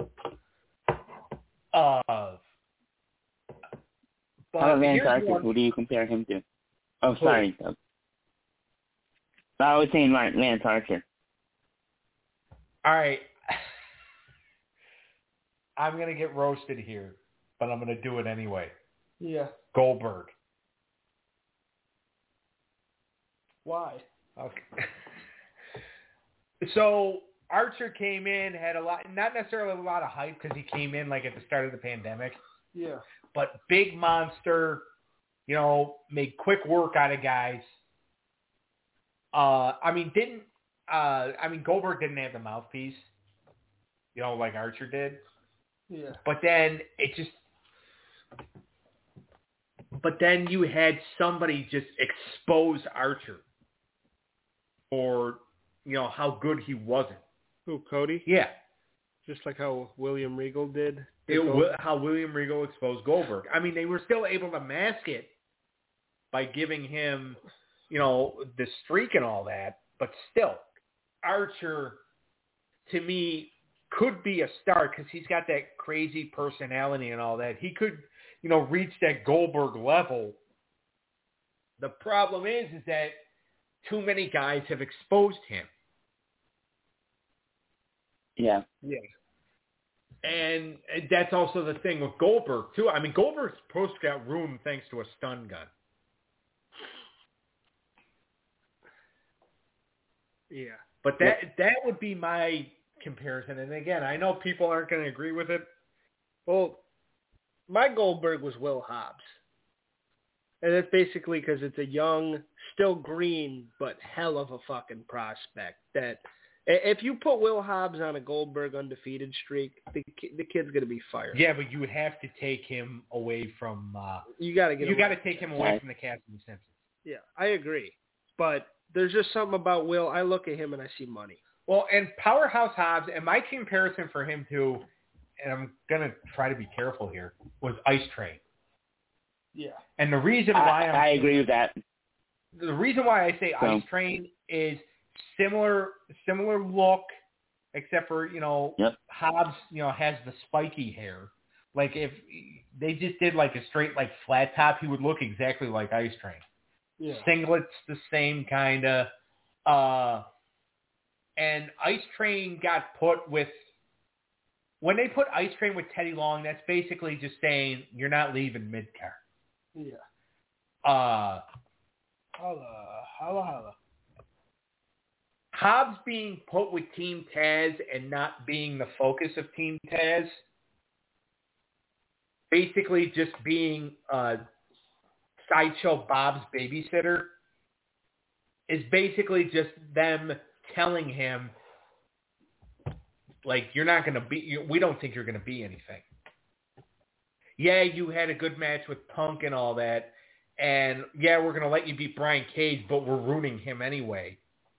Uh, How but about Lance here's Archer? one. Who do you compare him to? Oh, Who? sorry. I was saying like Lance Archer. All right. I'm going to get roasted here, but I'm going to do it anyway. Yeah. Goldberg. Why? Okay. So Archer came in, had a lot, not necessarily a lot of hype because he came in like at the start of the pandemic, Yeah. but big monster, you know, made quick work out of guys. Uh, I mean, didn't, uh, I mean, Goldberg didn't have the mouthpiece, you know, like Archer did. Yeah. But then it just, but then you had somebody just expose Archer for, you know, how good he wasn't. Who, Cody? Yeah. Just like how William Regal did. It, wi- how William Regal exposed Goldberg. I mean, they were still able to mask it by giving him, you know, the streak and all that, but still, Archer, to me, could be a star because he's got that crazy personality and all that. He could, you know, reach that Goldberg level. The problem is, is that too many guys have exposed him. Yeah. Yeah. And that's also the thing with Goldberg, too. I mean, Goldberg's post got ruined thanks to a stun gun. Yeah. But that that would be my comparison. And again, I know people aren't going to agree with it. Well, my Goldberg was Will Hobbs. And that's basically because it's a young, still green, but hell of a fucking prospect. That if you put Will Hobbs on a Goldberg undefeated streak, the the kid's gonna be fired. Yeah, but you have to take him away from. Uh, You gotta get. you him got to out. take him away from the cast of The Simpsons. Yeah, I agree. But there's just something about Will. I look at him and I see money. Well, and Powerhouse Hobbs, and my comparison for him too, and I'm gonna try to be careful here, was Ice Train. Yeah. And the reason why I, I'm I agree with that. the reason why I say So- Ice Train is similar similar look, except for, you know, Yep. Hobbs, you know, has the spiky hair. Like if they just did like a straight like flat top, he would look exactly like Ice Train. Yeah. Singlets the same kind of. Uh, and Ice Train got put with, when they put Ice Train with Teddy Long, that's basically just saying you're not leaving mid-card. Yeah. Uh, Holla, holla, holla. Hobbs being put with Team Taz and not being the focus of Team Taz, basically just being uh, Sideshow Bob's babysitter, is basically just them telling him, like, you're not going to be, we don't think you're going to be anything. Yeah, you had a good match with Punk and all that, and yeah, we're going to let you beat Brian Cage, but we're ruining him anyway.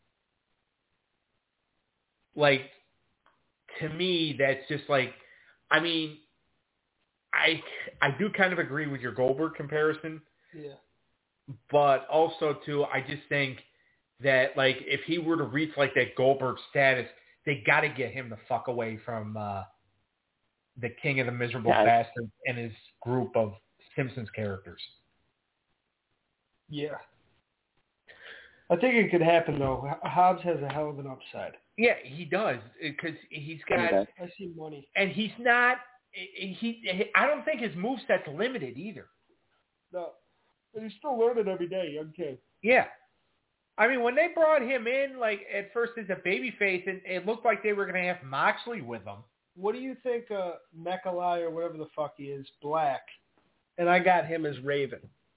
Like, to me, that's just like, I mean, I I do kind of agree with your Goldberg comparison. Yeah. But also, too, I just think that, like, if he were to reach, like, that Goldberg status, they got to get him the fuck away from uh, the King of the Miserable Yeah. Bastards and his group of Simpsons characters. Yeah. I think it could happen, though. Hobbs has a hell of an upside. Yeah, he does, because he's got, Okay. I see money. and he's not, he, he I don't think his moveset's limited either. No. And he's still learning every day, young kid. Yeah. I mean, when they brought him in, like, at first as a babyface, and it looked like they were going to have Moxley with him. What do you think uh, Mechalai, or whatever the fuck he is, Black, and I got him as Raven.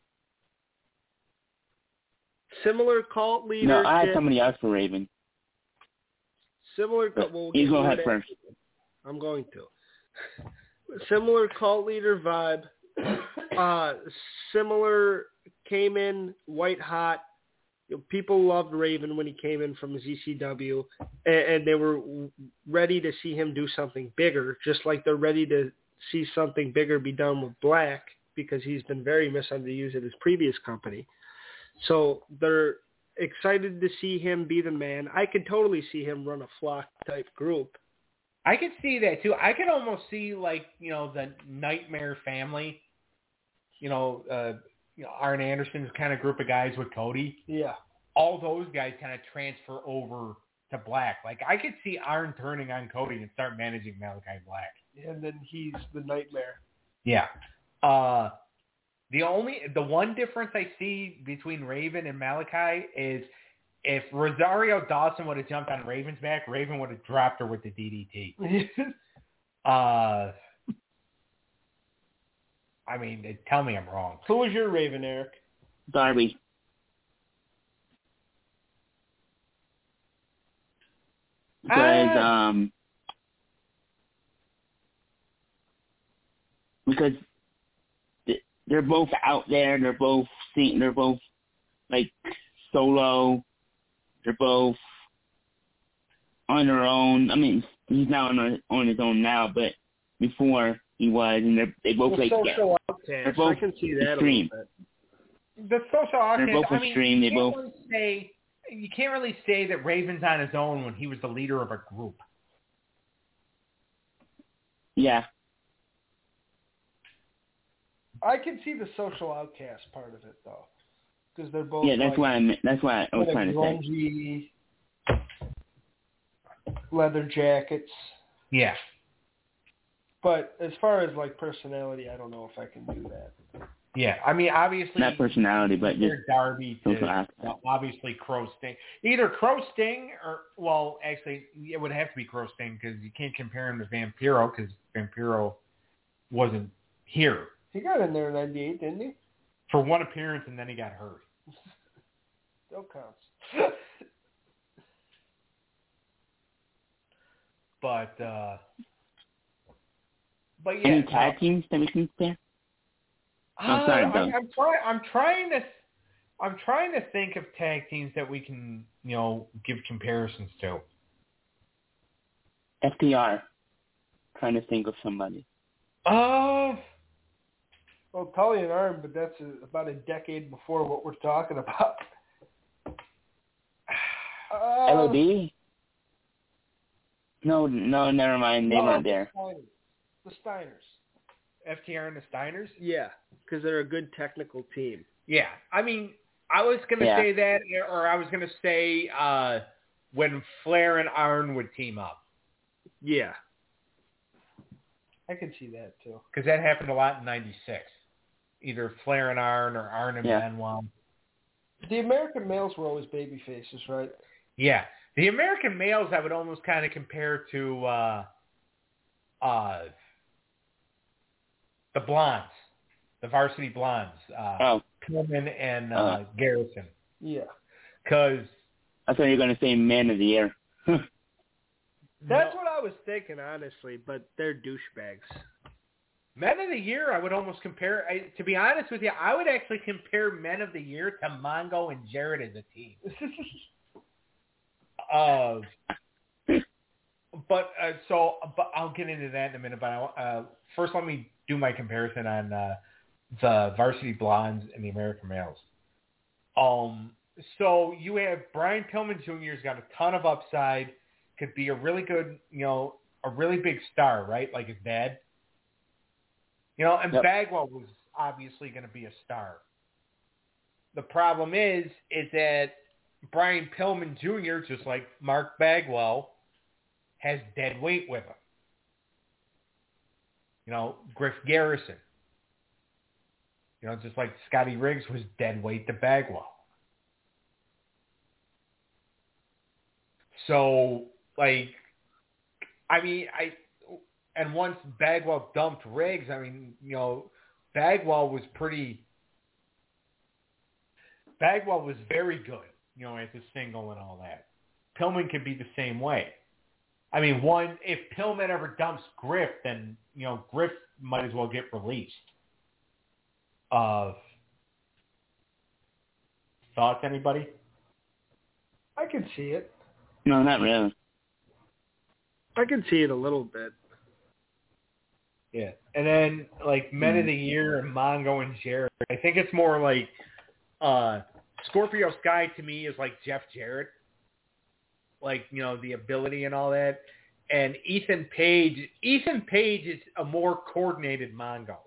Similar cult leader. No, I had shit. somebody else for Raven. Similar. But Well, you we'll go get ahead to first. that. I'm going to. Similar cult leader vibe. Uh, similar, came in white hot. You know, people loved Raven when he came in from Z C W, and, and they were ready to see him do something bigger, just like they're ready to see something bigger be done with Black, because he's been very misunderused at his previous company. So they're excited to see him be the man. I could totally see him run a flock type group. I could see that too. I could almost see, like, you know, the Nightmare Family, you know, uh, you know, Arn Anderson's kind of group of guys with Cody. Yeah. All those guys kind of transfer over to Black. Like, I could see Arn turning on Cody and start managing Malachi Black. And then he's the Nightmare. Yeah. Uh, the only, the one difference I see between Raven and Malachi is if Rosario Dawson would have jumped on Raven's back, Raven would have dropped her with the D D T. uh, I mean, tell me I'm wrong. Who was your Raven, Eric? Darby. Because Uh, um, because th- they're both out there. They're both sing. They're both like solo. They're both on their own. I mean, he's not on on his own now, but before he was, and they they both Well, like social they're outcast. both I can see that extreme. a little bit. the social outcast, They're both I mean, extreme. They you can't both. really say, you can't really say that Raven's on his own when he was the leader of a group. Yeah. I can see the social outcast part of it, though, because they're both. Yeah, that's like, why I meant, that's why I was like trying to say. grungy, leather jackets. Yeah. But as far as like personality, I don't know if I can do that. Yeah, I mean, obviously, Not personality, but just compare Darby social to aspect. well, obviously Crow Sting. Either Crow Sting or, well, actually, it would have to be Crow Sting because you can't compare him to Vampiro because Vampiro wasn't here He got in there in ninety-eight, didn't he? for one appearance and then he got hurt. Still counts. But, uh, but yeah, Any tag teams that we can compare? Uh, I'm sorry, I'm, Doug. I'm trying. I'm trying to. I'm trying to think of tag teams that we can, you know, give comparisons to. F T R. Trying to think of somebody. Oh, Well, Tully and Arm, but that's a, about a decade before what we're talking about. Uh, L O D? No, no, never mind. They no, weren't the there. Steiners. The Steiners. F T R and the Steiners. Yeah, because they're a good technical team. Yeah, I mean, I was going to Yeah. say that, or I was going to say uh, when Flair and Arn would team up. Yeah. I can see that, too. Because that happened a lot in ninety-six. Either Flair and Arn or Arn and Yeah. Benoit. The American males were always baby faces, right? Yeah. The American males I would almost kind of compare to uh, uh, the Blondes, the Varsity Blondes, uh, Oh, Pillman and uh, Uh. Garrison. Yeah. Because I thought you were going to say Man of the Year. That's what I was thinking, honestly, but they're douchebags. Men of the Year, I would almost compare. I, to be honest with you, I would actually compare Men of the Year to Mongo and Jarrett as a team. uh, but uh, so, but I'll get into that in a minute. But I, uh, first, let me do my comparison on uh, the Varsity Blondes and the American Males. Um, so you have Brian Pillman Junior's got a ton of upside. Could be a really good, you know, a really big star, right? Like his dad. You know, and Yep. Bagwell was obviously going to be a star. The problem is, is that Brian Pillman Junior, just like Mark Bagwell, has dead weight with him. You know, Griff Garrison. You know, just like Scotty Riggs was dead weight to Bagwell. So, like, I mean, I... And once Bagwell dumped Riggs, I mean, you know, Bagwell was pretty. Bagwell was very good, you know, as a single and all that. Pillman could be the same way. I mean, one, if Pillman ever dumps Griff, then, you know, Griff might as well get released. Uh, thoughts, anybody? I can see it. No, not really. I can see it a little bit. Yeah. And then, like, Men of the Year and Mongo and Jarrett. I think it's more like uh, Scorpio Sky to me is like Jeff Jarrett. Like, you know, the ability and all that. And Ethan Page, Ethan Page is a more coordinated Mongo.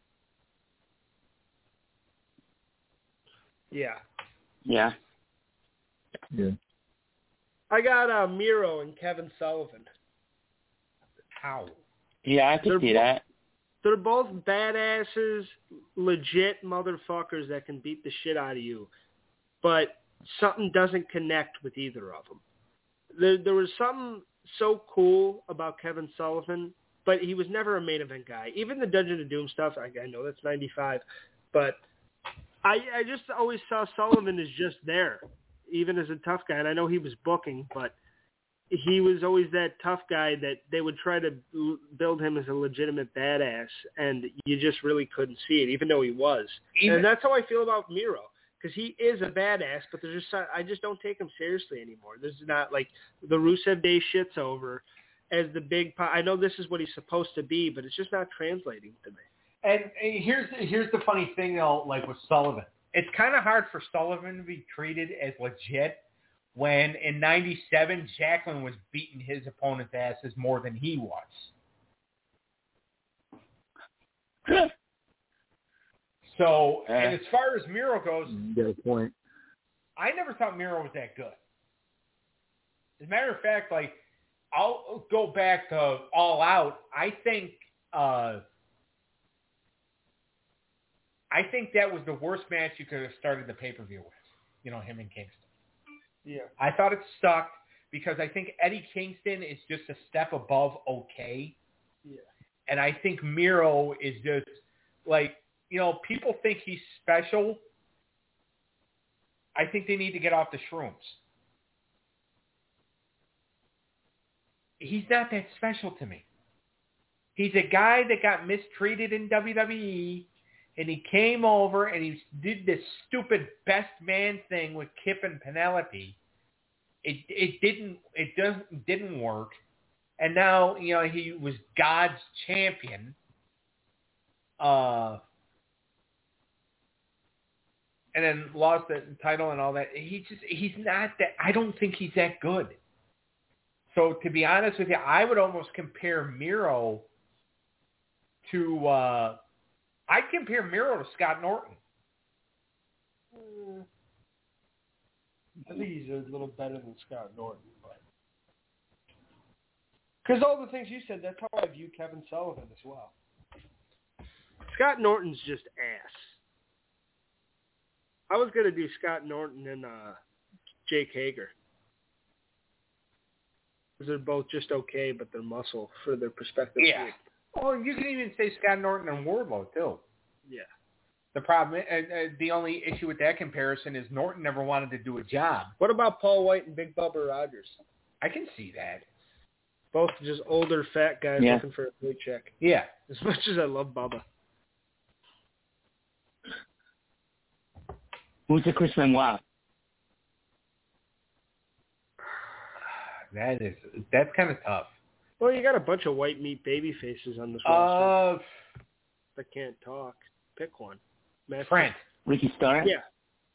Yeah. Yeah. Yeah. I got uh, Miro and Kevin Sullivan. How? Yeah, I could They're see bo- that. They're both badasses, legit motherfuckers that can beat the shit out of you. But something doesn't connect with either of them. There, there was something so cool about Kevin Sullivan, but he was never a main event guy. Even the Dungeon of Doom stuff, I, I know that's ninety-five, but I, I just always saw Sullivan as just there, even as a tough guy. And I know he was booking, but he was always that tough guy that they would try to l- build him as a legitimate badass, and you just really couldn't see it, even though he was. Even- and that's how I feel about Miro, because he is a badass, but there's just I just don't take him seriously anymore. This is not like the Rusev Day shit's over as the big. Po- I know this is what he's supposed to be, but it's just not translating to me. And, and here's here's the funny thing, though, like with Sullivan. It's kind of hard for Sullivan to be treated as legit when in ninety-seven, Jacqueline was beating his opponent's asses more than he was. So, Uh, and as far as Miro goes, You got a point. I never thought Miro was that good. As a matter of fact, like, I'll go back to All Out. I think, uh, I think that was the worst match you could have started the pay-per-view with. You know, him and Kingston. Yeah. I thought it sucked because I think Eddie Kingston is just a step above okay. Yeah. And I think Miro is just, like, you know, people think he's special. I think they need to get off the shrooms. He's not that special to me. He's a guy that got mistreated in W W E, and he came over and he did this stupid best man thing with Kip and Penelope. It it didn't it doesn't didn't work, and now you know he was God's champion. Uh, and then lost the title and all that. He just he's not that. I don't think he's that good. So to be honest with you, I would almost compare Miro to. Uh, I'd compare Miro to Scott Norton. I think he's a little better than Scott Norton. Because all the things you said, that's how I view Kevin Sullivan as well. Scott Norton's just ass. I was going to do Scott Norton and uh, Jake Hager. Because they're both just okay, but they're muscle for their perspective. Yeah. Well, you can even say Scott Norton and Wardlow, too. Yeah. The problem, uh, uh, the only issue with that comparison is Norton never wanted to do a job. What about Paul White and Big Bubba Rogers? I can see that. Both just older, fat guys Yeah. looking for a paycheck. Yeah. As much as I love Bubba. Who's the Chris Benoit? That is, that's kind of tough. Well, you got a bunch of white meat baby faces on this roster Uh, that can't talk. Pick one. Matt Trent. Ricky Starr? Yeah.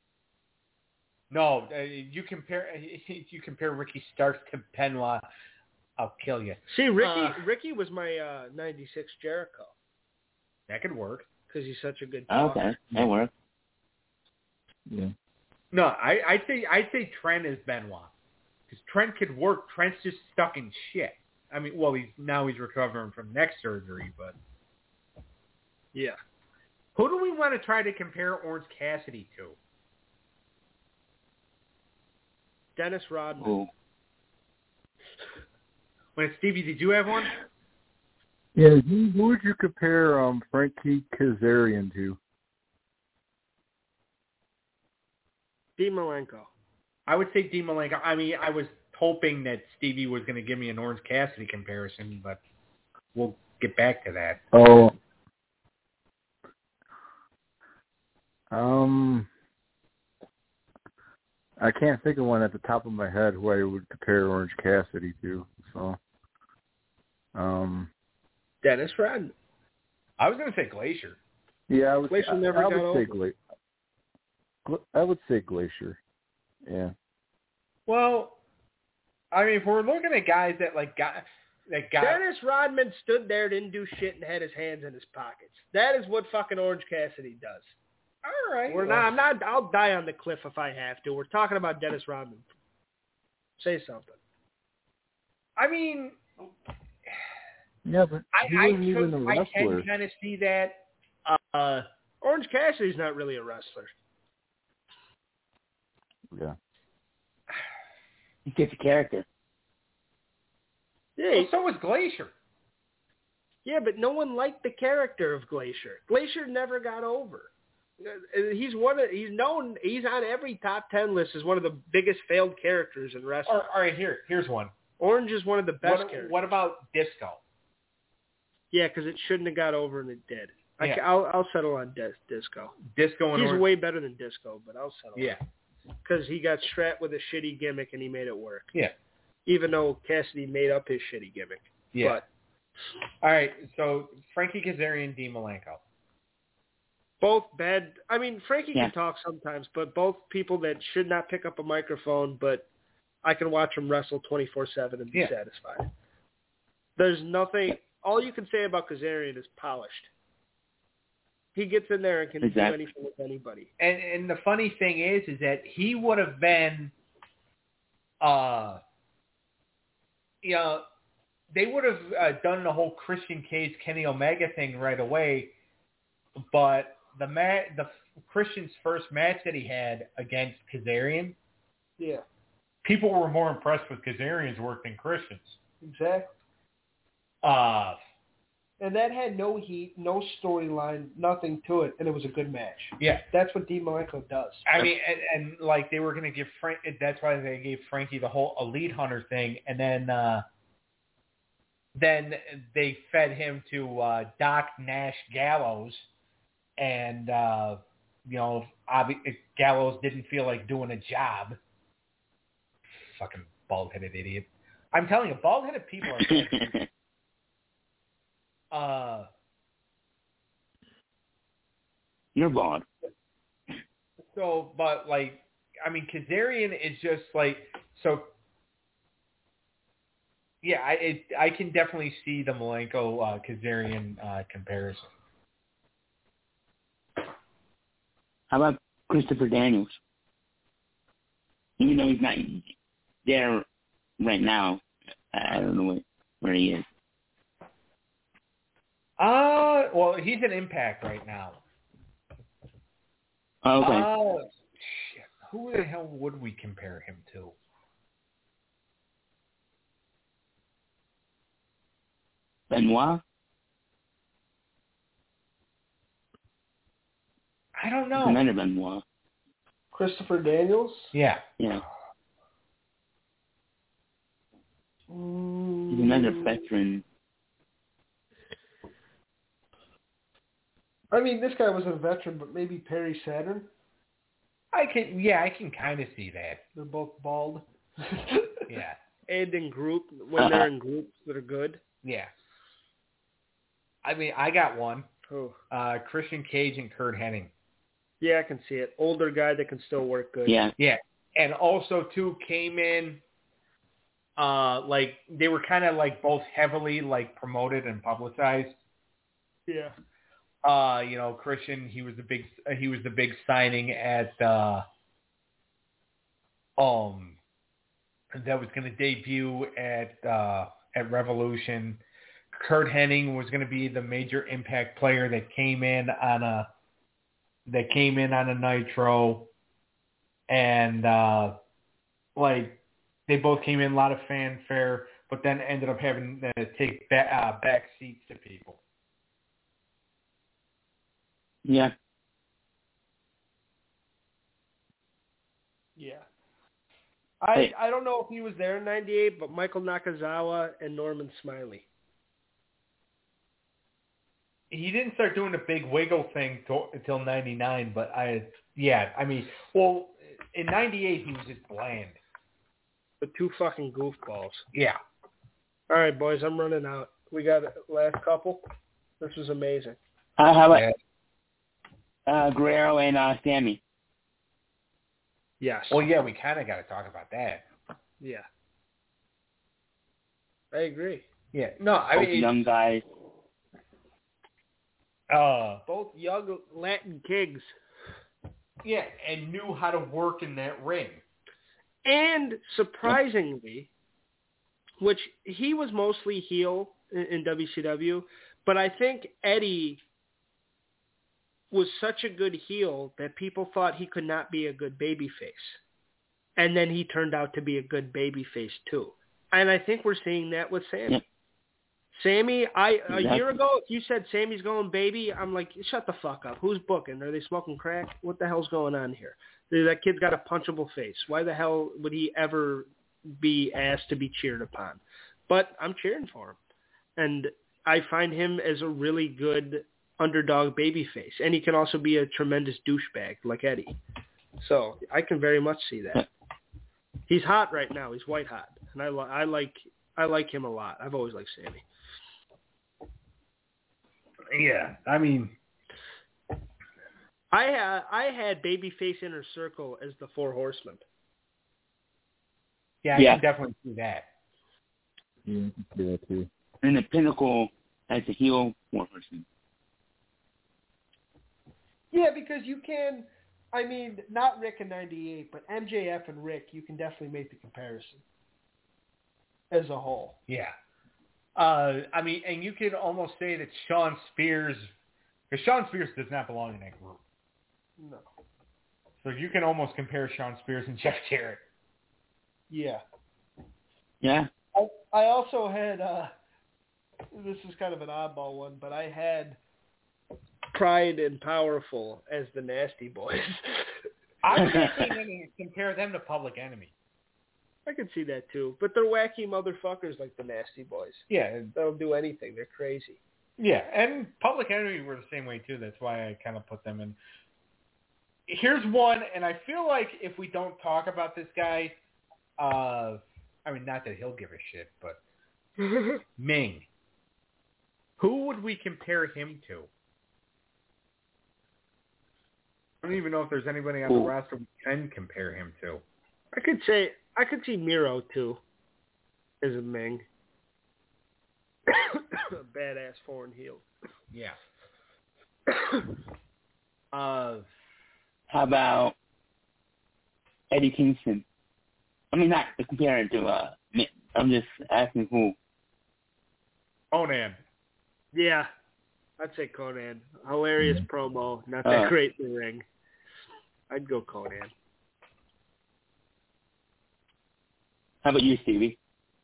No, uh, you compare you compare Ricky Starks to Benoit, I'll kill you. See, Ricky Uh, Ricky was my uh, ninety-six Jericho That could work. because he's such a good Oh, talker. okay, that works. Yeah. No, I I say I say Trent is Benoit because Trent could work. Trent's just stuck in shit. I mean, well, he's now he's recovering from neck surgery, but Yeah. who do we want to try to compare Orange Cassidy to? Dennis Rodman. Ooh. Wait, Stevie, did you have one? Yeah, who, who would you compare um, Frankie Kazarian to? Dean Malenko. I would say Dean Malenko. I mean, I was hoping that Stevie was going to give me an Orange Cassidy comparison, but we'll get back to that. Oh. Um, I can't think of one at the top of my head who I would compare Orange Cassidy to. So, um, Dennis Rodman. I was going to say Glacier. yeah, I would. Glacier I, never I got would say over. Gla- Gla- I would say Glacier. Yeah. Well, I mean, if we're looking at guys that like got that got Dennis Rodman stood there, didn't do shit, and had his hands in his pockets. That is what fucking Orange Cassidy does. all right. We're well, not. I'm not. I'll die on the cliff if I have to. We're talking about Dennis Rodman. Say something. I mean, Yeah, but I he I, wasn't even a could, I wrestler. can kind of see that. Uh, Orange Cassidy's not really a wrestler. Yeah. He gets a character. Yeah, well, so was Glacier. yeah, but no one liked the character of Glacier. Glacier never got over. Uh, He's one of. He's known. He's on every top ten list as one of the biggest failed characters in wrestling. Or, all right, here, here's one. Orange is one of the best What, characters. what about Disco? Yeah, because it shouldn't have got over and it did. I Yeah. ca- I'll I'll settle on Dis- Disco. Disco and He's Orange. way better than Disco, but I'll settle. Yeah, Because he got strapped with a shitty gimmick and he made it work. yeah, Even though Cassidy made up his shitty gimmick. yeah. But All right, so Frankie Kazarian, Dean Malenko. both bad. I mean, Frankie Yeah. can talk sometimes, but both people that should not pick up a microphone, but I can watch them wrestle twenty-four seven and be Yeah. satisfied. There's nothing. All you can say about Kazarian is polished. He gets in there and can Exactly. do anything with anybody. And and the funny thing is, is that he would have been, uh, you know, they would have uh, done the whole Christian Cage Kenny Omega thing right away, but the ma- the Christian's first match that he had against Kazarian, Yeah, people were more impressed with Kazarian's work than Christian's. exactly. Uh, And that had no heat, no storyline, nothing to it, and it was a good match. yeah. That's what Dean Malenko does. I mean, and, and like they were going to give Frank. That's why they gave Frankie the whole Elite Hunter thing, and then uh, then they fed him to uh, Doc Nash Gallows, and uh, you know, obvi- Gallows didn't feel like doing a job. Fucking bald-headed idiot! I'm telling you, bald-headed people are. bad. uh, You're bald. So, but like, I mean, Kazarian is just like so. Yeah, I it, I can definitely see the Malenko uh, Kazarian uh, comparison. How about Christopher Daniels? Even though he's not there right now, I don't know what, where he is. Uh, well, he's an Impact right now. Oh, okay. Uh, shit. Who the hell would we compare him to? Benoit? I don't It's know. another Benoit. Christopher Daniels? Yeah. Yeah. Mm. He's another veteran. I mean, this guy was a veteran, but maybe Perry Saturn? I can, yeah, I can kind of see that. They're both bald. Yeah. And in group, when they're in groups that are good. Yeah. I mean, I got one. Oh. Uh, Christian Cage and Kurt Hennig. Yeah, I can see it. Older guy that can still work good. Yeah. Yeah. And also, too, came in, uh, like, they were kind of, like, both heavily, like, promoted and publicized. Yeah. Uh, you know, Christian, he was the big, uh, he was the big signing at, uh, um, that was going to debut at, uh, at Revolution. Kurt Hennig was going to be the major Impact player that came in on a, that came in on a Nitro, and, uh, like, they both came in a lot of fanfare, but then ended up having to take back, uh, back seats to people. Yeah. Yeah. I Hey. I don't know if he was there in ninety-eight, but Michael Nakazawa and Norman Smiley. He didn't start doing the big wiggle thing to, until ninety-nine, but I, yeah, I mean, well, in ninety-eight he was just bland. The two fucking goofballs. Yeah. All right, boys, I'm running out. We got a last couple. This was amazing. Uh, how about Yeah. uh, Guerrero and uh, Sammy? Yes. Well, yeah, we kind of got to talk about that. Yeah. I agree. Yeah. No, I Both mean, young guys. uh, Both young Latin kings. yeah, and knew how to work in that ring. And surprisingly, which he was mostly heel in, in W C W, but I think Eddie was such a good heel that people thought he could not be a good babyface. And then he turned out to be a good babyface too. And I think we're seeing that with Sammy. Yep. Sammy, I a Exactly. year ago, if you said Sammy's going baby, I'm like, shut the fuck up. Who's booking? Are they smoking crack? What the hell's going on here? That kid's got a punchable face. Why the hell would he ever be asked to be cheered upon? But I'm cheering for him. And I find him as a really good underdog babyface. And he can also be a tremendous douchebag like Eddie. So I can very much see that. He's hot right now. He's white hot. And I, li- I like I like him a lot. I've always liked Sammy. Yeah, I mean, I had I had Babyface Inner Circle as the Four Horsemen. yeah, I Yeah. can definitely see that. Yeah, I can see that too. And the Pinnacle as a heel war person. Yeah, because you can, I mean, not Rick in ninety-eight, but M J F and Rick, you can definitely make the comparison as a whole. Yeah. Uh, I mean, and you could almost say that Shawn Spears, because Shawn Spears does not belong in that group. No. So you can almost compare Shawn Spears and Jeff Jarrett. Yeah. Yeah. I, I also had, uh, this is kind of an oddball one, but I had Pride and Powerful as the Nasty Boys. I was going to compare them to Public Enemy. I could see that too. But they're wacky motherfuckers like the Nasty Boys. Yeah, They'll do anything. They're crazy. yeah, and Public Enemy were the same way too. That's why I kind of put them in. Here's one, and I feel like if we don't talk about this guy, uh, I mean, not that he'll give a shit, but Ming. Who would we compare him to? I don't even know if there's anybody on the Ooh. roster we can compare him to. I could say I could see Miro too as a Ming. A badass foreign heel. Yeah. uh, How about Eddie Kingston? I mean, not to compare it to. Uh, I'm just asking who. Conan. Yeah, I'd say Conan. Hilarious Mhm. promo, not that Uh, great in the ring. I'd go Conan. How about you, Stevie?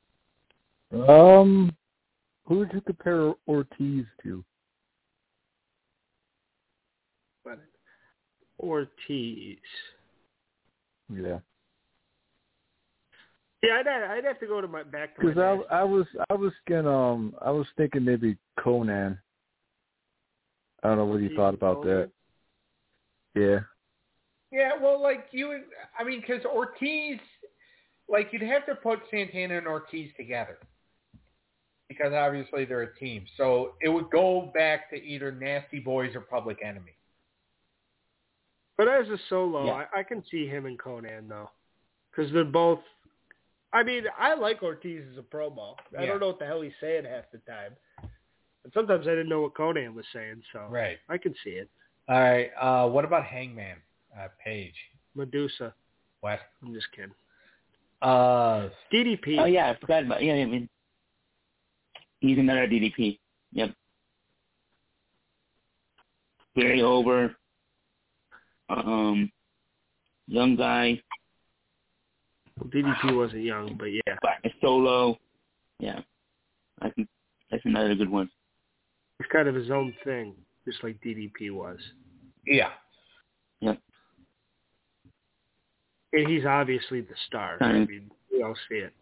Um, who would you compare Ortiz to? But Ortiz. Yeah, Yeah, I'd, I'd have to go to my back to my because I, dad. I was I was thinking um I was thinking maybe Conan. I don't know what you Ortiz thought about Conan? that. Yeah. Yeah, well, like you, would, I mean, because Ortiz, like you'd have to put Santana and Ortiz together because obviously they're a team. So it would go back to either Nasty Boys or Public Enemy. But as a solo, Yeah. I, I can see him and Conan, though. Because they're both... I mean, I like Ortiz as a promo. I Yeah. don't know what the hell he's saying half the time. And sometimes I didn't know what Conan was saying, so Right. I can see it. All right. Uh, what about Hangman uh, Page? Medusa. What? I'm just kidding. Uh, D D P. Oh yeah, I forgot about. Yeah, I mean, he's another D D P. Yep. Very over. Um, young guy. Well, D D P wasn't young, but yeah. But a solo. Yeah, I think that's another good one. He's kind of his own thing, just like D D P was. yeah. Yep. And he's obviously the star. I Kind of. mean, we all see it.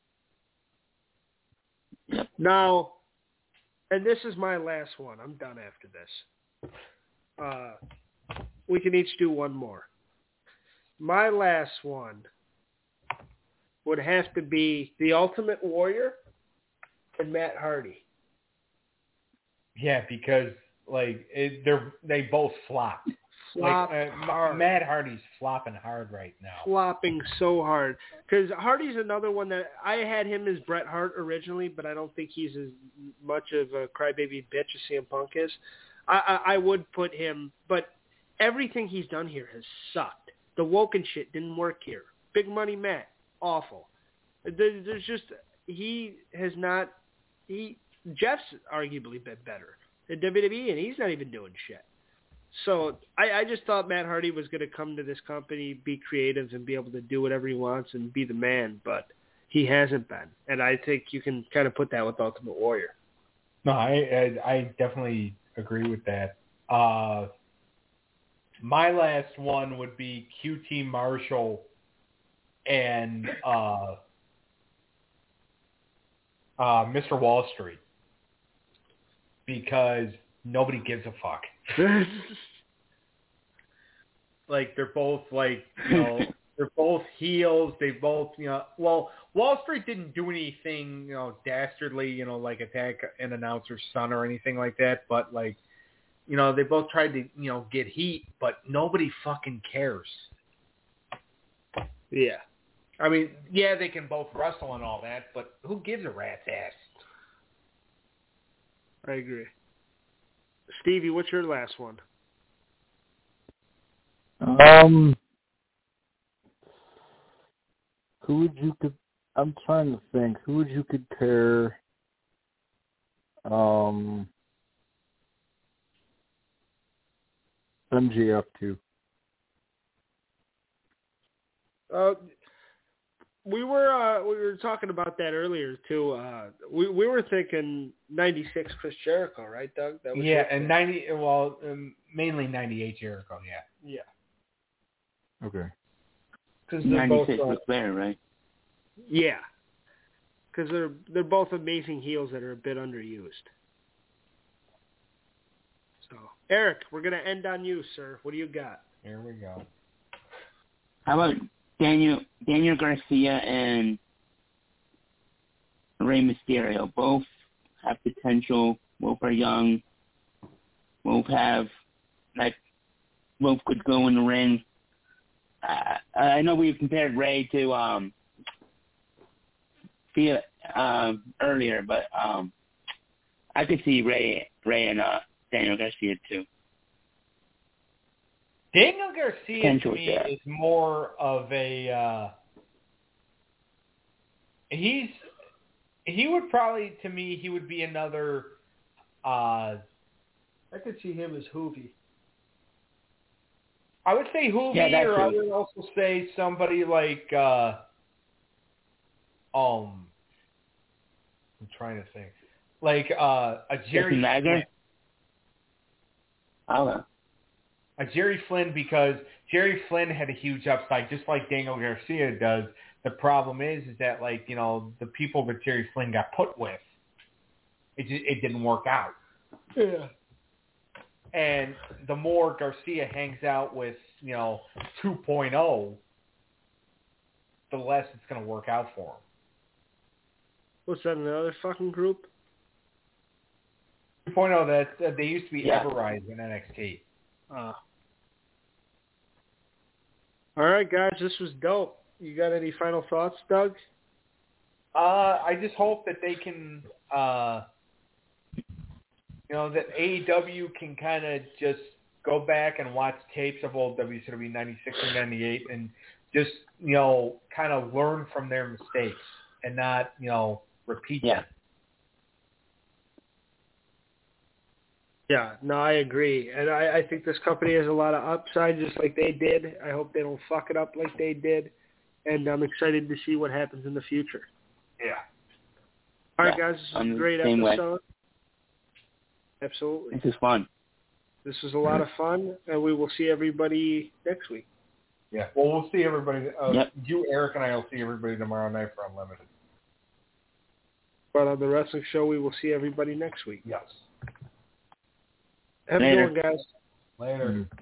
Yep. Now, and this is my last one. I'm done after this. Uh, we can each do one more. My last one would have to be the Ultimate Warrior and Matt Hardy. Yeah, because like it, they're they both flopped. Flop like uh, hard. Matt Hardy's flopping hard right now. Flopping so hard. Because Hardy's another one that I had him as Bret Hart originally, but I don't think he's as much of a crybaby bitch as C M Punk is. I, I, I would put him, but everything he's done here has sucked. The Woken shit didn't work here. Big Money Matt, awful. There, there's just, he has not, he, Jeff's arguably been better in W W E, and he's not even doing shit. So I, I just thought Matt Hardy was going to come to this company, be creative, and be able to do whatever he wants and be the man, but he hasn't been. And I think you can kind of put that with Ultimate Warrior. No, I I, I definitely agree with that. Uh, my last one would be Q T Marshall and uh, uh, Mister Wall Street because nobody gives a fuck. Like they're both like you know they're both heels. They both you know well Wall Street didn't do anything you know dastardly you know like attack an announcer's son or anything like that. But like you know they both tried to you know get heat, but nobody fucking cares. Yeah. I mean, yeah, they can both wrestle and all that, but who gives a rat's ass? I agree. Stevie, what's your last one? Um, who would you could? I'm trying to think. Who would you compare? Um, M J F to? Uh, we were uh, we were talking about that earlier too. Uh, we we were thinking ninety-six Chris Jericho, right, Doug? That was Yeah, your and pick. ninety well um, mainly ninety-eight Jericho. Yeah. Yeah. Okay. Because they're both ninety-six uh, was better, right? yeah, because they're they're both amazing heels that are a bit underused. So Eric, we're gonna end on you, sir. What do you got? Here we go. How about Daniel Daniel Garcia and Rey Mysterio? Both have potential. Both are young. Both have like both could go in the ring. Uh, I know we've compared Rey to um, Fia um, earlier, but um, I could see Rey Rey and uh, Daniel Garcia too. Daniel Garcia to Potential me there. is more of a uh, he's he would probably to me he would be another. Uh, I could see him as Hoovy. I would say Hoovy, Yeah, that's or I it. would also say somebody like. Uh, um, I'm trying to think, like uh, a Jerry Justin Flynn. Nagler? Oh, A Jerry Flynn, because Jerry Flynn had a huge upside, just like Daniel Garcia does. The problem is, is that like you know the people that Jerry Flynn got put with, it just, it didn't work out. Yeah. And the more Garcia hangs out with you know two point oh, the less it's going to work out for him. What's that, another fucking group? two point oh, that uh, they used to be Yeah. Everrise in N X T. Uh. All right, guys, this was dope. You got any final thoughts, Doug? Uh, I just hope that they can, uh, you know, that A E W can kind of just go back and watch tapes of old W C W ninety-six and ninety-eight and just, you know, kind of learn from their mistakes and not, you know, repeat yeah. them. Yeah, no, I agree. And I, I think this company has a lot of upside, just like they did. I hope they don't fuck it up like they did. And I'm excited to see what happens in the future. Yeah. All right, Yeah, guys, this is I'm a the great same way. episode. Absolutely. This is fun. This was a lot of fun, and we will see everybody next week. Yeah. Well, we'll see everybody. Uh, Yep. You, Eric, and I will see everybody tomorrow night for Unlimited. But on the wrestling show, we will see everybody next week. Yes. Have a Later. good one, guys. Later. Mm.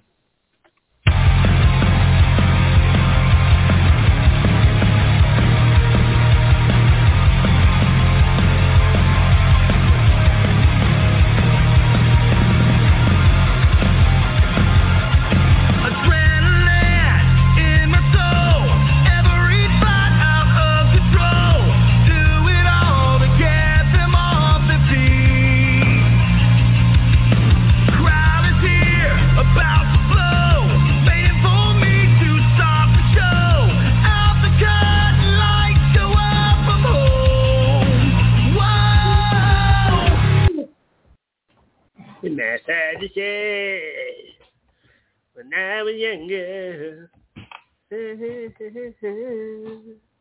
And that's how to say when I was younger.